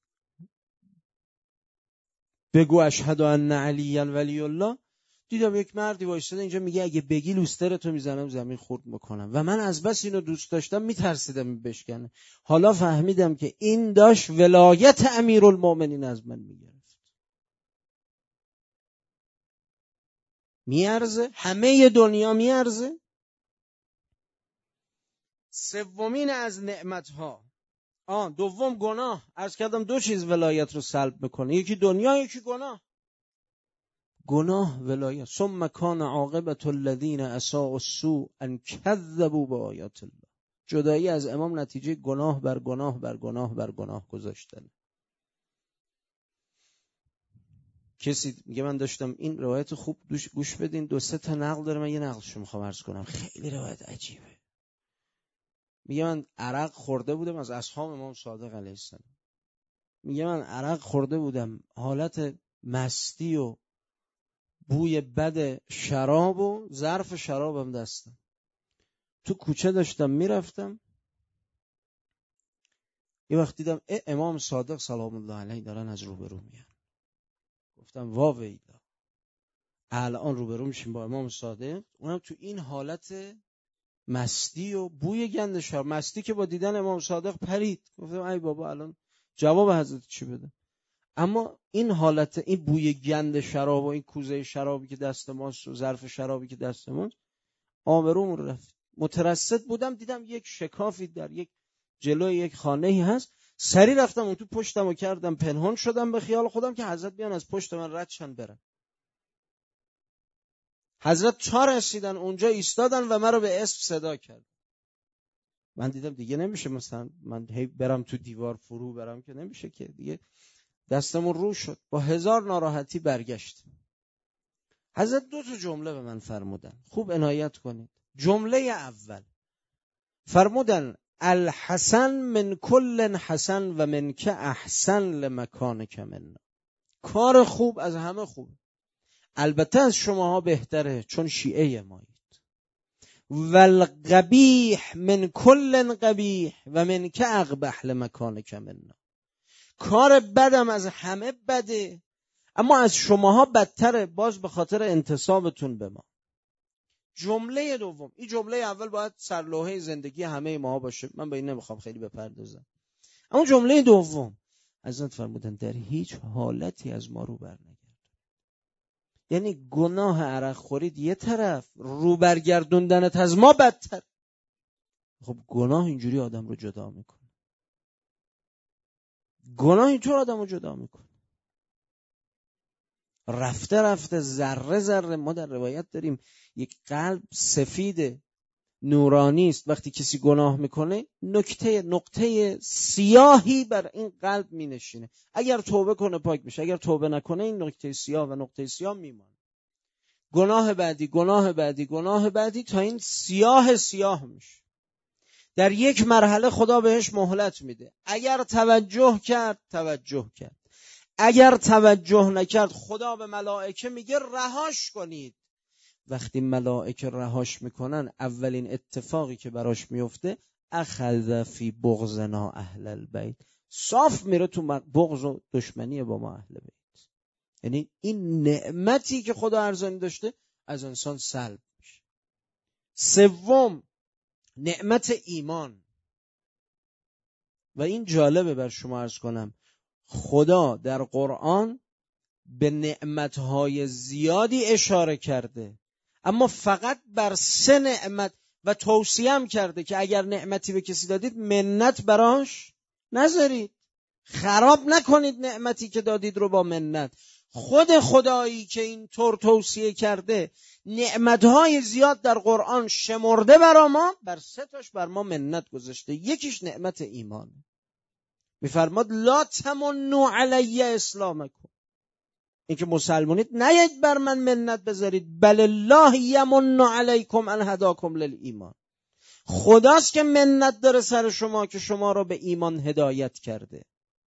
بگو اشهد ان علی ولی الله، دیدم یک مردی وایساده اینجا میگه اگه بگی لوسترتو میزنم زمین خورد میکنم. و من از بس اینو دوست داشتم میترسیدم بشکنه. حالا فهمیدم که این داشت ولایت امیرالمومنین از من میگرفت. میارزه؟ همه دنیا میارزه؟ سومین از نعمتها. آن دوم گناه. عرض کردم دو چیز ولایت رو سلب میکنه، یکی دنیا یکی گناه. گناه ولایت. ثم کان عاقبة الذین اساءوا السوء ان کذبوا بآیات الله. جدایی از امام نتیجه گناه بر گناه بر گناه بر گناه گذاشتن. کسی میگه من داشتم این روایت خوب گوش بدین، دو سه تا نقل داره، من یه نقلشو میخوام عرض کنم، خیلی روایت عجیبه. میگه من عرق خورده بودم، از اصحاب امام صادق علیه السلام. میگه من عرق خورده بودم، حالت مستی و بوی بد شراب و ظرف شرابم دستم. تو کوچه داشتم میرفتم، یه وقت دیدم امام صادق سلام الله علیه دارن از روبرو میان. گفتم وا ویلا، الان روبرو میشیم با امام صادق، اونم تو این حالت مستی و بوی گند شراب. مستی که با دیدن امام صادق پرید. گفتم ای بابا الان جواب حضرت چی بده؟ اما این حالت، این بوی گند شراب و این کوزه شرابی که دست ماست و ظرف شرابی که دست ماست، آبروم رفت. مترصد بودم، دیدم یک شکافی در یک جلوی یک خانه‌ای هست، سری رفتم اون تو پشتم و کردم پنهان شدم به خیال خودم که حضرت بیان از پشت من رد شن برن. حضرت چهار رسیدن اونجا ایستادن و من رو به اسم صدا کرد. من دیدم دیگه نمیشه، مثلا من هی برم تو دیوار فرو برم که نمیشه که، دیگه دستمون رو شد. با هزار ناراحتی برگشت. حضرت دو تا جمله به من فرمودن، خوب عنایت کنید. جمله اول فرمودن الحسن من کل حسن و من که احسن لمکانک منا. کار خوب از همه خوب، البته از شماها بهتره چون شیعه مایید. والقبیح من کل قبیح و من که اقبح لمکانک منا. کار بدم از همه بده، اما از شماها بدتره، باز به خاطر انتسابتون به ما. جمله دوم، این جمله اول باید سرلوحه زندگی همه ما باشه، من به این نمیخوام خیلی بپردازم. اما جمله دوم حضرت فرمودن در هیچ حالتی از ما رو برنگردون. یعنی گناه عرق خورید یه طرف، رو برگردوندنت از ما بدتر. خب گناه اینجوری آدم رو جدا میکنه، گناه اینطور آدم رو جدا میکنه. رفته رفته ذره ذره، ما در روایت داریم یک قلب سفید نورانی است، وقتی کسی گناه میکنه نکته نقطه سیاهی بر این قلب مینشینه. اگر توبه کنه پاک میشه، اگر توبه نکنه این نقطه سیاه و نقطه سیاه میمونه. گناه بعدی، گناه بعدی، گناه بعدی، تا این سیاه سیاه میشه. در یک مرحله خدا بهش مهلت میده. اگر توجه کرد توجه کرد، اگر توجه نکرد خدا به ملائکه میگه رهاش کنید. وقتی ملائکه رهاش میکنن اولین اتفاقی که براش میفته اخذ فی بغضنا اهل البیت، صاف میره تو بغض و دشمنی با ما اهل بیت. یعنی این نعمتی که خدا ارزانی داشته از انسان سلب میشه. سوم نعمت ایمان. و این جالبه بر شما عرض کنم، خدا در قرآن به نعمتهای زیادی اشاره کرده، اما فقط بر سه نعمت و توصیه هم کرده که اگر نعمتی به کسی دادید منت براش نذارید، خراب نکنید نعمتی که دادید رو با منت. خود خدایی که اینطور توصیه کرده نعمتهای زیاد در قرآن شمرده برا ما، بر سه تاش بر ما منت گذاشته. یکیش نعمت ایمان. میفرماد لا تمنوا علی اسلامکم، این که مسلمانید نیاید بر من منت بذارید، بل الله یمن علیکم ان هداکم للایمان، خداست که منت داره سر شما که شما را به ایمان هدایت کرده.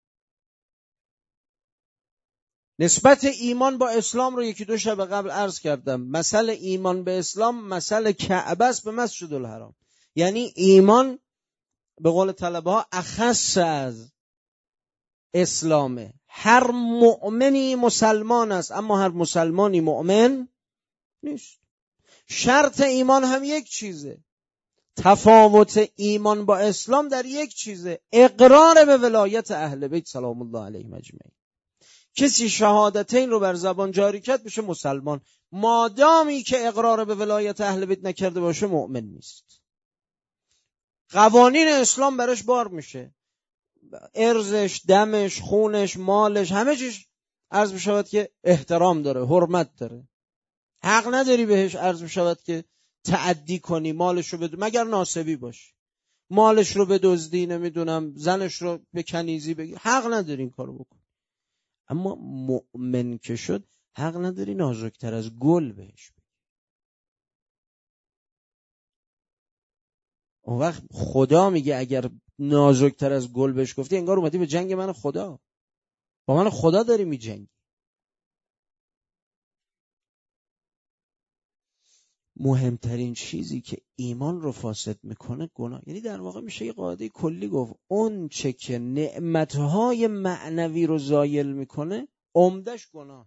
نسبت ایمان با اسلام رو یکی دو شب قبل عرض کردم. مثل ایمان به اسلام مثل کعبه است به مسجد الحرام. یعنی ایمان به قول طلبه ها اخص از اسلامه. هر مؤمنی مسلمان است اما هر مسلمانی مؤمن نیست. شرط ایمان هم یک چیزه، تفاوت ایمان با اسلام در یک چیزه، اقرار به ولایت اهل بیت سلام الله علیهم اجمعین. کسی شهادتین رو بر زبان جاری کرد بشه مسلمان، مادامی که اقرار به ولایت اهل بیت نکرده باشه مؤمن نیست. قوانین اسلام براش بار میشه، ارزش، دمش، خونش، مالش، همه چیز عرض بشود که احترام داره، حرمت داره. حق نداری بهش عرض بشود که تعدی کنی، مالش رو بدون مگر ناسبی باشی، مالش رو بدزدی، نمیدونم زنش رو به کنیزی بگی، حق نداری این کارو بکن. اما مؤمن که شد حق نداری نازکتر از گل بهش بگی. اون وقت خدا میگه اگر نازکتر از گل بهش گفتی انگار اومدی به جنگ من خدا، با من خدا داری می جنگی. مهمترین چیزی که ایمان رو فاسد میکنه گناه. یعنی در واقع میشه یه قاعده کلی گفت اون چه که نعمتهای معنوی رو زایل میکنه عمدش گناه.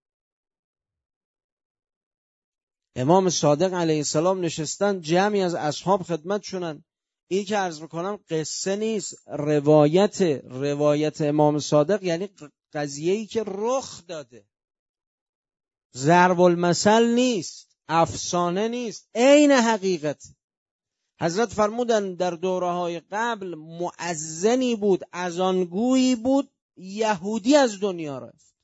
امام صادق علیه السلام نشستن، جمعی از اصحاب خدمت شدن. این که عرض میکنم قصه نیست، روایت روایت امام صادق، یعنی قضیه‌ای که رخ داده، ضرب المثل نیست، افسانه نیست، عین حقیقت. حضرت فرمودن در دوره‌های قبل مؤذنی بود، اذانگویی بود، یهودی از دنیا رفت.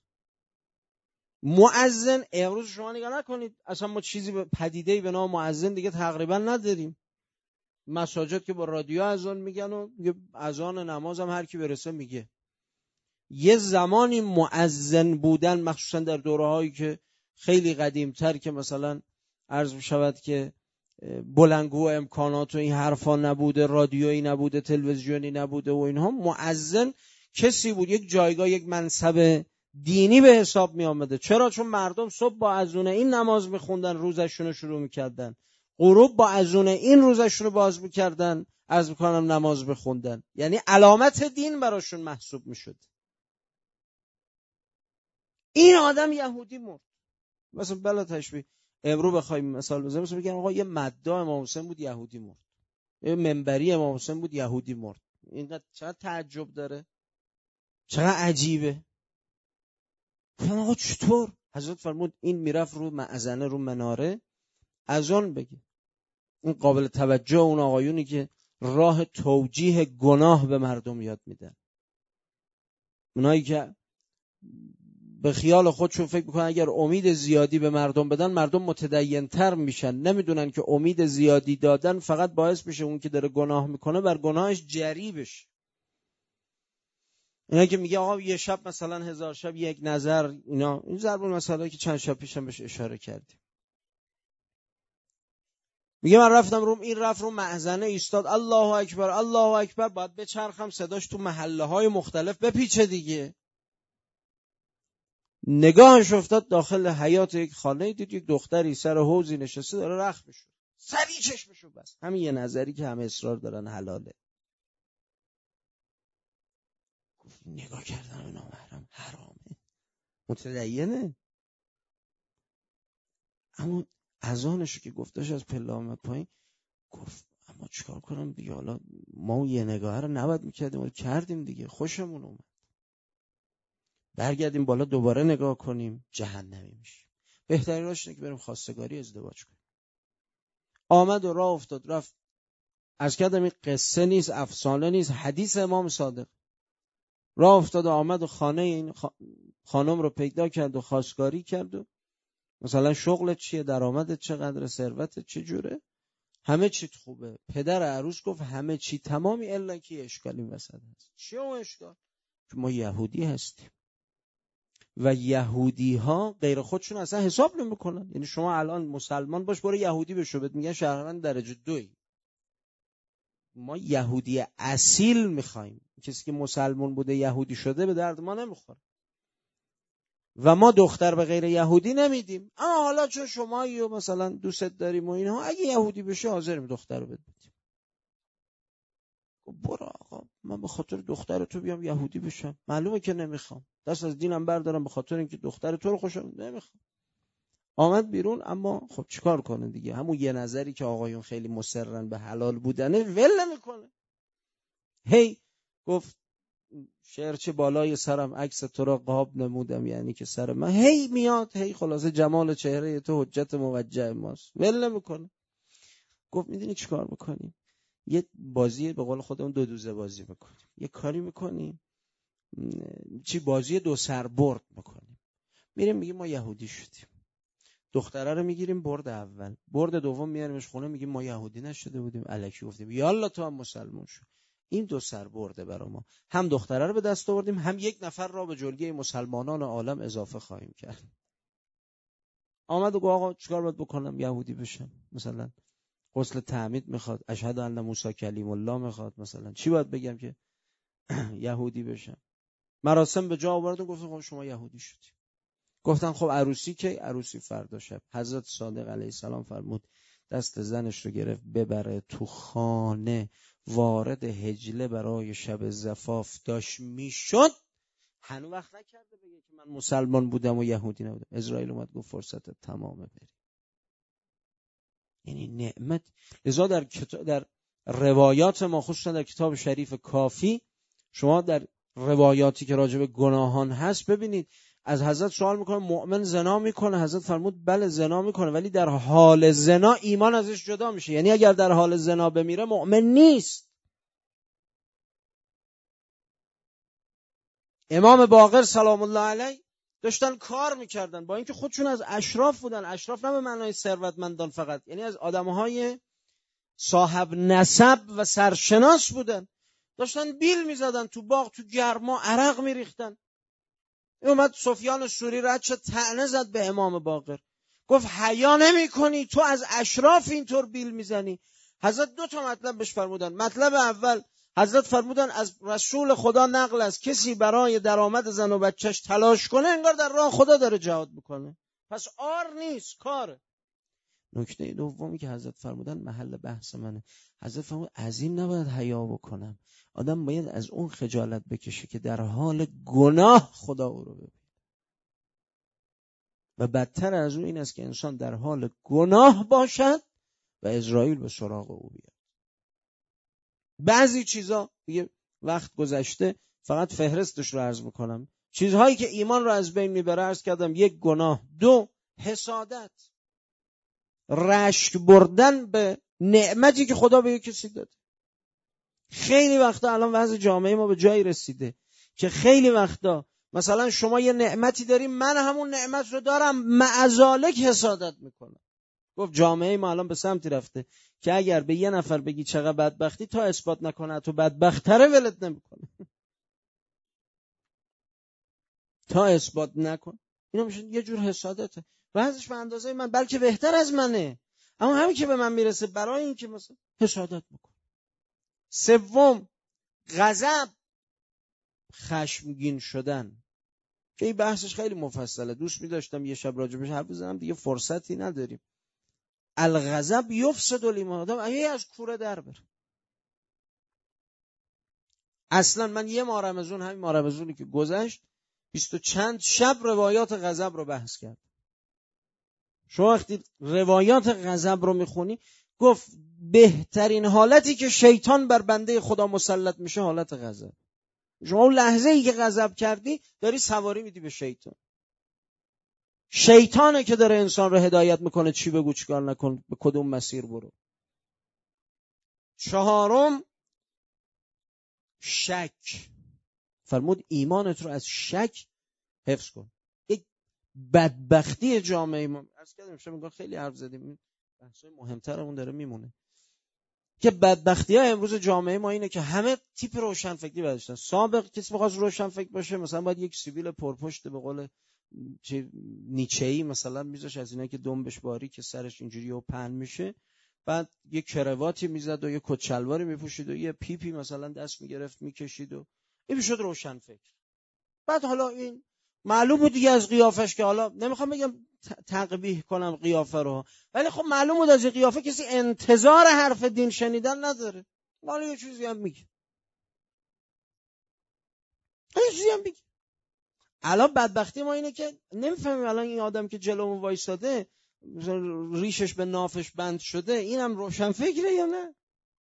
مؤذن امروز شما نگاه نکنید، اصلا ما چیزی به پدیده‌ای به نام مؤذن دیگه تقریبا نداریم. مساجد که با رادیو اذان میگن و اذان نماز هم هر کی برسه میگه. یه زمانی مؤذن بودن، مخصوصا در دوره‌هایی که خیلی قدیم‌تر که مثلا عرض می‌شود که بلندگو امکانات و این حرفا نبوده، رادیویی نبوده، تلویزیونی نبوده و اینها، مؤذن کسی بود یک جایگاه، یک منصب دینی به حساب می آمده. چرا؟ چون مردم صبح با اذان این نماز می‌خوندن، روزشون رو شروع می‌کردن، غروب با اذان این روزشون رو باز می‌کردن، عرض می‌کنم نماز بخوندن. یعنی علامت دین براشون محسوب می‌شد. این آدم یهودی مرد، مثلا بلا تشبیه امرو بخوایم مثال بزنیم مثلا بگیم آقا یه مدعا امام حسین بود یهودی مرد، یه منبری امام حسین بود یهودی مرد. اینقدر چقدر تعجب داره، چقدر عجیبه. گفتم آقا چطور؟ حضرت فرمود این میرفت رو معزنه رو مناره اذان بگه. این قابل توجه اون آقایونی که راه توجیه گناه به مردم یاد میدن، اونایی که به خیال خودشون فکر میکنن اگر امید زیادی به مردم بدن مردم متدین‌تر میشن، نمیدونن که امید زیادی دادن فقط باعث میشه اون که داره گناه میکنه بر گناهش جری بشه. اینا که میگه آقا یه شب مثلا هزار شب یک نظر، اینا این ضرب المثلی که چند شب پیشم بهش اشاره کردیم. میگه من رفتم روم، این رفت رو معزنه ایستاد، الله اکبر الله اکبر، باید بچرخم صداش تو محله های مختلف بپیچه دیگه. نگاهش افتاد داخل حیاط یک خانه، دید یک دختری سر حوضی نشسته داره رخت میشه، سری چشمشو بس. همین یه نظری که همه اصرار دارن حلاله. گفت نگاه کردم به نامحرم حرامه، متدینه، اما اذانشو که گفتش از پله آمد پایین. گفت اما چیکار کنم دیگه، حالا ما یه نگاه رو نباید میکردیم و کردیم دیگه، خوشمون اومد، برگردیم بالا دوباره نگاه کنیم جهنمی میشیم، بهترین راهش اینه که بریم خواستگاری ازدواج کنیم. آمد و راه افتاد رفت. از کردم این قصه نیست، افسانه نیست، حدیث امام صادق. راه افتاد و آمد و خانه این خانم رو پیدا کرد و خواستگاری کرد و مثلا شغلت چیه، درآمدت چقدره، ثروتت چجوره، همه چیت خوبه. پدر عروس گفت همه چی تمامی الا که اشکالی وسط هست. چیه اون اشکال؟ که ما یهودی هستیم و یهودی ها غیر خودشون اصلا حساب نمیکنن. یعنی شما الان مسلمان باش برو یهودی بشو، بهت میگن شهروند درجه دوی. ما یهودی اصیل میخوایم، کسی که مسلمان بوده یهودی شده به درد ما نمیخوره و ما دختر به غیر یهودی نمیدیم. اما حالا چون شما یو مثلا دوست داریم و اینها، اگه یهودی بشه حاضریم دختر رو بدیم. برو آقا من به خاطر دختر تو بیام یهودی بشم؟ معلومه که نمیخوام، دست از دینم بردارم به خاطر اینکه دختر تو رو خوشم نمیخوام. آمد بیرون، اما خب چیکار کنه دیگه، همون یه نظری که آقایون خیلی مصرن به حلال بودنه ول نمیکنه. هی گفت شعرچه بالای سرم عکس تو را قاب نمودم، یعنی که سر من هی میاد، هی خلاصه جمال چهره تو حجت موجه ماست، ول نمیکنه. گفت میدونی چیکار میکنیم؟ یه بازی به قول خودمون دو دوزه بازی میکنیم، یه کاری میکنیم، چی بازی دو سر برد میکنیم. میریم میگیم ما یهودی شدیم، دختره رو میگیریم برد اول، برد دوم میاریمش خونه میگیم ما یهودی نشده بودیم الکی گفتیم یالا تو هم مسلمان شو. این دو سر برده برای ما، هم دختره رو به دست آوردیم، هم یک نفر را به جلگه مسلمانان عالم اضافه خواهیم کرد. آمد و گفت آقا چیکار باید بکنم یهودی بشم؟ مثلا غسل تعمید میخواد، اشهد ان موسی کلیم الله میخواد، مثلا چی باید بگم که یهودی بشم؟ مراسم به جا آوردن، گفتن خب شما یهودی شدی. گفتن خب عروسی کی؟ عروسی فردا شب. حضرت صادق علیه السلام فرمود دست زنش رو گرفت ببره تو خانه، وارد حجله برای شب زفاف داشت میشد، هنوز وقت نکرده بگه که من مسلمان بودم و یهودی نبودم. اسرائیل اومد گفت فرصت تمامه بری. یعنی نعمت. لذا در کتاب، در روایات ما، خصوصا در کتاب شریف کافی، شما در روایاتی که راجع به گناهان هست ببینید از حضرت سوال میکنه مؤمن زنا میکنه؟ حضرت فرمود بله زنا میکنه، ولی در حال زنا ایمان ازش جدا میشه. یعنی اگر در حال زنا بمیره مؤمن نیست. امام باقر سلام الله علیه داشتن کار میکردن، با اینکه خودشون از اشراف بودن، اشراف نه به معنای ثروتمندان فقط، یعنی از آدمهای صاحب نسب و سرشناس بودن، داشتن بیل میزدن تو باغ، تو گرما عرق میریختن. اومد سفیان سوری رد شد، طعنه زد به امام باقر، گفت حیا نمی کنی؟ تو از اشراف اینطور بیل میزنی؟ حضرت دو تا مطلب بهش فرمودن. مطلب اول، حضرت فرمودن از رسول خدا نقل است کسی برای درآمد زن و بچهش تلاش کنه انگار در راه خدا داره جهاد میکنه، پس آر نیست، کاره. نکته دومی که حضرت فرمودن محل بحث منه. حضرت فرمود از این نباید حیا بکنم، آدم باید از اون خجالت بکشه که در حال گناه خدا او رو ببینه. و بدتر از اون این است که انسان در حال گناه باشد و اسرائیل به سراغ او بیاد. بعضی چیزا دیگه وقت گذشته، فقط فهرستش رو عرض میکنم. چیزهایی که ایمان رو از بین میبره عرض کردم: یک، گناه; دو، حسادت، رشک بردن به نعمتی که خدا به یک کسی داده. خیلی وقتا الان وضع جامعه ما به جایی رسیده که خیلی وقتا مثلا شما یه نعمتی داری، من همون نعمت رو دارم، معذالک حسادت میکنم. گفت جامعه ما الان به سمتی رفته که اگر به یه نفر بگی چقدر بدبختی، تا اثبات نکنه تو بدبختره ولت نمیکنه. تا اثبات نکن. اینا میشه یه جور حسادته. بعضیش به اندازه من بلکه بهتر از منه، اما همین که به من میرسه برای این که مثلا حسادت بکن. سوم، غضب، خشمگین شدن، که این بحثش خیلی مفصله. دوست می‌داشتم یه شب راجبش حرف بزنم، دیگه فرصتی نداریم. الغضب یفسد الایمان. آدم اگه از کوره در بره. اصلا من یه ماه رمضان، همین ماه رمضانی که گذشت، بیست و چند شب روایات غضب رو بحث کرد. شما وقتی روایات غضب رو میخونی، گفت بهترین حالتی که شیطان بر بنده خدا مسلط میشه حالت غضب. شما اون لحظه ای که غضب کردی داری سواری میدی به شیطان. شیطانه که داره انسان رو هدایت میکنه چی بگو چیکار نکن، به کدوم مسیر برو. چهارم، شک. فرمود ایمانت رو از شک حفظ کن. یک بدبختی جامعه ما، عرض کردم شما میگم خیلی حرف زدیم، بحثای مهمترمون داره میمونه، که بدبختی ها امروز جامعه ما اینه که همه تیپ روشنفکری برداشتن. سابق کسی بخواد روشنفکر باشه مثلا باید یک سیبیل پرپشت به قول نیچه‌ای مثلا میذاش، از اینا که دنبش باری که سرش اینجوری و پهن میشه، بعد یه کرواتی میزد و یه کت شلواری میپوشید و یه پیپی مثلا دست میگرفت میکشید و این میشد روشنفکر. بعد حالا این معلوم بود دیگه از قیافش، که حالا نمیخوام بگم تقبیح کنم قیافه رو، ولی خب معلوم بود از این قیافه کسی انتظار حرف دین شنیدن نداره. مالی یه چیزی هم میگه، یه چیزی هم میگه. الان بدبختی ما اینه که نمیفهمیم الان این آدم که جلومون وایساده ریشش به نافش بند شده، اینم روشن فکره یا نه؟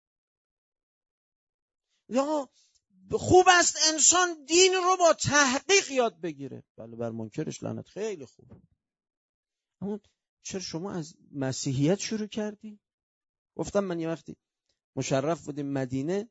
یا خوب است انسان دین رو با تحقیق یاد بگیره. بله، بر منکرش لعنت، خیلی خوب. اما چرا شما از مسیحیت شروع کردی؟ گفتم من یه وقتی مشرف بودیم مدینه،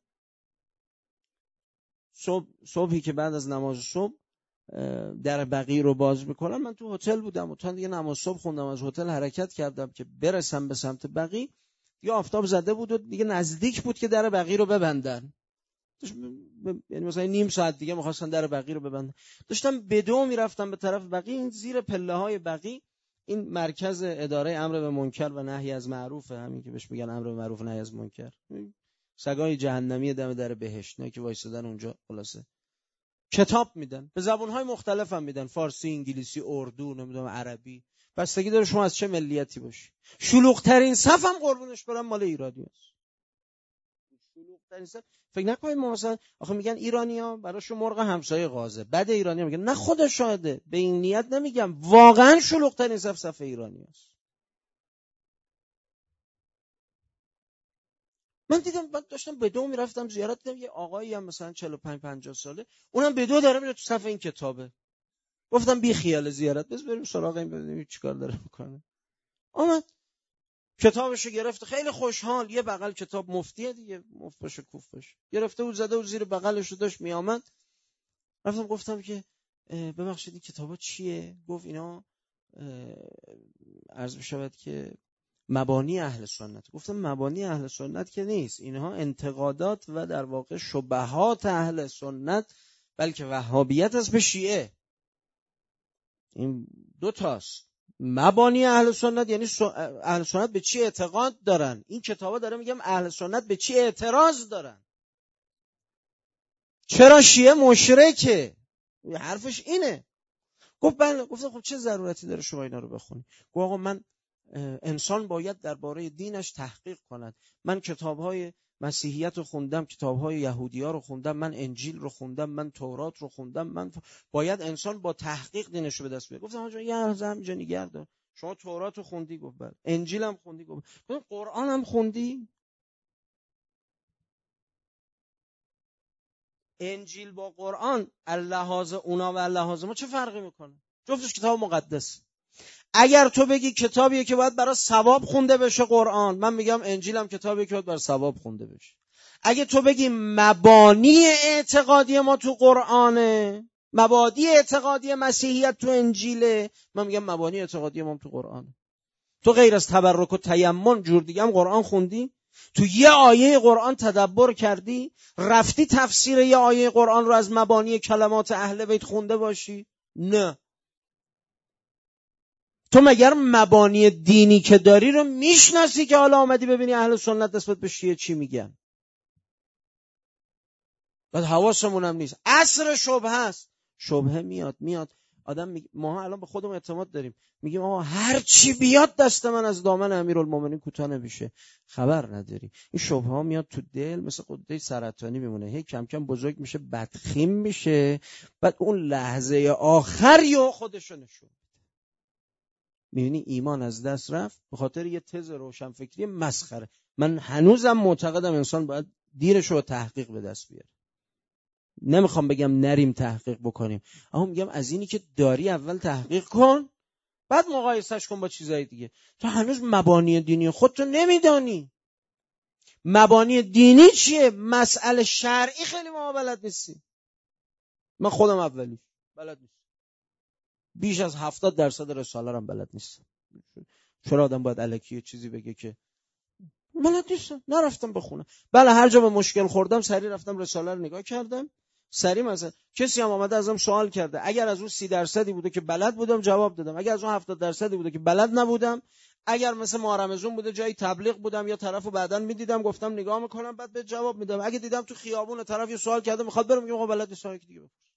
صبح صبحی که بعد از نماز صبح در بقیع رو باز میکنن، من تو هتل بودم و تا دیگه نماز صبح خوندم، از هتل حرکت کردم که برسم به سمت بقیع، یا آفتاب زده بود و دیگه نزدیک بود که در بقیع رو ببندن. یعنی مثلا نیم ساعت دیگه می‌خواستن در بقیع رو ببندن. داشتم بدو میرفتم به طرف بقیع. این زیر پله‌های بقیع این مرکز اداره امر به منکر و نهی از معروف، همین که بهش میگن امر به معروف و نهی از منکر، سگای جهنمی دم در بهشت، نه که وایسادن اونجا خلاصه کتاب میدن، به زبان‌های مختلف هم میدن، فارسی، انگلیسی، اردو، نمیدونم عربی، بستگی داره شما از چه ملیتی باشی. شلوغ‌ترین صف هم قربونش برم مال ایرانی است. شلوغ‌ترین صف. فکر نکنید ما مثلا آخه میگن ایرانی‌ها براشون مرغ همسایه غازه، بعد ایرانی‌ها میگن نه خدا شاهده، به این نیت نمیگم، واقعا شلوغ‌ترین صف صف ایرانی است. من دیدم، بعد داشتم به دو میرفتم زیارت، دیدم یه آقایی هم مثلا چهل و پنج پنجاه ساله، اونم به دو داره میره تو صف این کتابه. گفتم بی خیال زیارت، بس بریم سراغ این ببینیم چیکار داره میکنه. اومد کتابشو گرفت، خیلی خوشحال، یه بغل کتاب مفتیه دیگه، مفت باشه کوف باشه، گرفته و زده و زیر بغلش داشت میآمد. رفتم گفتم که ببخشید این کتابا چیه؟ گفت اینا عرض بشود که مبانی اهل سنت. گفتم مبانی اهل سنت که نیست، اینها انتقادات و در واقع شبهات اهل سنت، بلکه وهابیت است به شیعه. این دو تاست. مبانی اهل سنت یعنی اهل سنت به چی اعتقاد دارن، این کتابا داره میگم اهل سنت به چی اعتراض دارن. چرا شیعه مشرکه؟ حرفش اینه. گفت بله. گفتم خب چه ضرورتی داره شما اینا رو بخونی؟ گفت آقا من انسان باید درباره دینش تحقیق کند. من کتاب‌های مسیحیت رو خوندم، کتاب‌های یهودی‌ها رو خوندم، من انجیل رو خوندم، من تورات رو خوندم، من ف... باید انسان با تحقیق دینش رو به دست بیاره. گفتم آقا یه لحظه همینجا نگه دار. شما تورات رو خوندی؟ گفت بله. انجیل هم خوندی؟ گفت بله. قرآن هم خوندی؟ انجیل با قرآن اللحاظ اونا و اللحاظ ما چه فرقی میکنه؟ جفتش کتاب مقدس. اگر تو بگی کتابیه که باید برای ثواب خونده بشه قرآن، من میگم انجیل هم کتابیه که باید برای ثواب خونده بشه. اگه تو بگی مبانی اعتقادی ما تو قرآنه، مبادی اعتقادی مسیحیت تو انجیله، من میگم مبانی اعتقادی ما تو قرآنه. تو غیر از تبرک و تیمم جور دیگه هم قرآن خوندی؟ تو یه آیه قرآن تدبر کردی؟ رفتی تفسیر یه آیه قرآن رو از مبانی کلمات اهل بیت خونده باشی؟ نه. تو مگر مبانی دینی که داری رو میشناسی که حالا آمدی ببینی اهل سنت نسبت به شیعه چی میگن؟ بعد حواسمون هم نیست. عصر شبهه است. شبهه میاد میاد آدم می... ما الان به خودمون اعتماد داریم، میگیم آقا هر چی بیاد دست من از دامن امیرالمومنین کوتاه نمیشه. خبر نداری این شبهه ها میاد تو دل مثل غده سرطانی میمونه، هی کم کم بزرگ میشه، بدخیم میشه، بعد اون لحظه آخر یا خودشو نشون میبینی ایمان از دست رفت به خاطر یه تز روشنفکری مسخره. من هنوزم معتقدم انسان باید دیرش رو تحقیق به دست بیاره. نمیخوام بگم نریم تحقیق بکنیم، اما میگم از اینی که داری اول تحقیق کن، بعد مقایسهش کن با چیزای دیگه. تو هنوز مبانی دینی خودتو نمیدانی. مبانی دینی چیه؟ مسئله شرعی خیلی ما بلد نیستیم. من خودم اولی بلد نیستم، بیش از هفتاد درصد رساله رو بلد نیستم. چرا آدم باید الکی چیزی بگه که بلد نیستم؟ نرفتم بخونم. بله هر جا به مشکل خوردم سریع رفتم رساله رو نگاه کردم، سریع مثلا کسی هم آمده ازم سوال کرده، اگر از اون سی درصدی بوده که بلد بودم جواب دادم، اگر از اون هفتاد درصدی بوده که بلد نبودم، اگر مثل محرمزون بوده جایی تبلیغ بودم یا طرفو بعدن میدیدم گفتم نگاه میکنم بعد به جواب میدم، اگه دیدم تو خیابون طرف یه سوال کرده میخواد برم میگم آقا بلد نیستم یکی دیگه بپرس.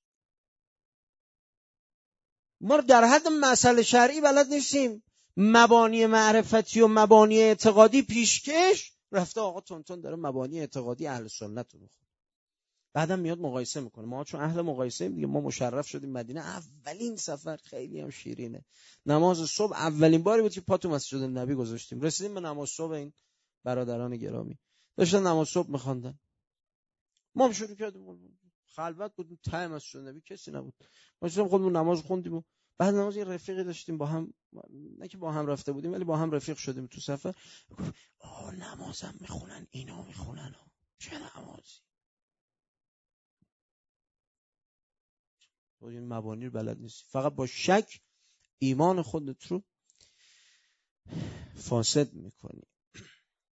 ما در حد مسئله شرعی بلد نیستیم. مبانی معرفتی و مبانی اعتقادی پیشکش رفته آقا تونتون داره مبانی اعتقادی اهل سنت رو میخونه، بعدم میاد مقایسه میکنه. ما چون اهل مقایسه ایم دیگه، ما مشرف شدیم مدینه، اولین سفر خیلی هم شیرینه. نماز صبح اولین باری بود که پا تو مسجد نبی گذاشتیم، رسیدیم به نماز صبح این برادران گرامی داشتن نماز صبح میخواندن، ما هم شروع کردیم، خلوت بود ته مسجد نبی کسی نبود، ما شدیم خودمون نماز خوندیم. بعد نماز یه رفیقی داشتیم با هم، نه که با هم رفته بودیم ولی با هم رفیق شدیم تو سفر، گفت آه نمازم میخونن اینا میخونن، چه نمازی؟ تو این مبانی رو بلد نیستی، فقط با شک ایمان خودت رو فاسد میکنی.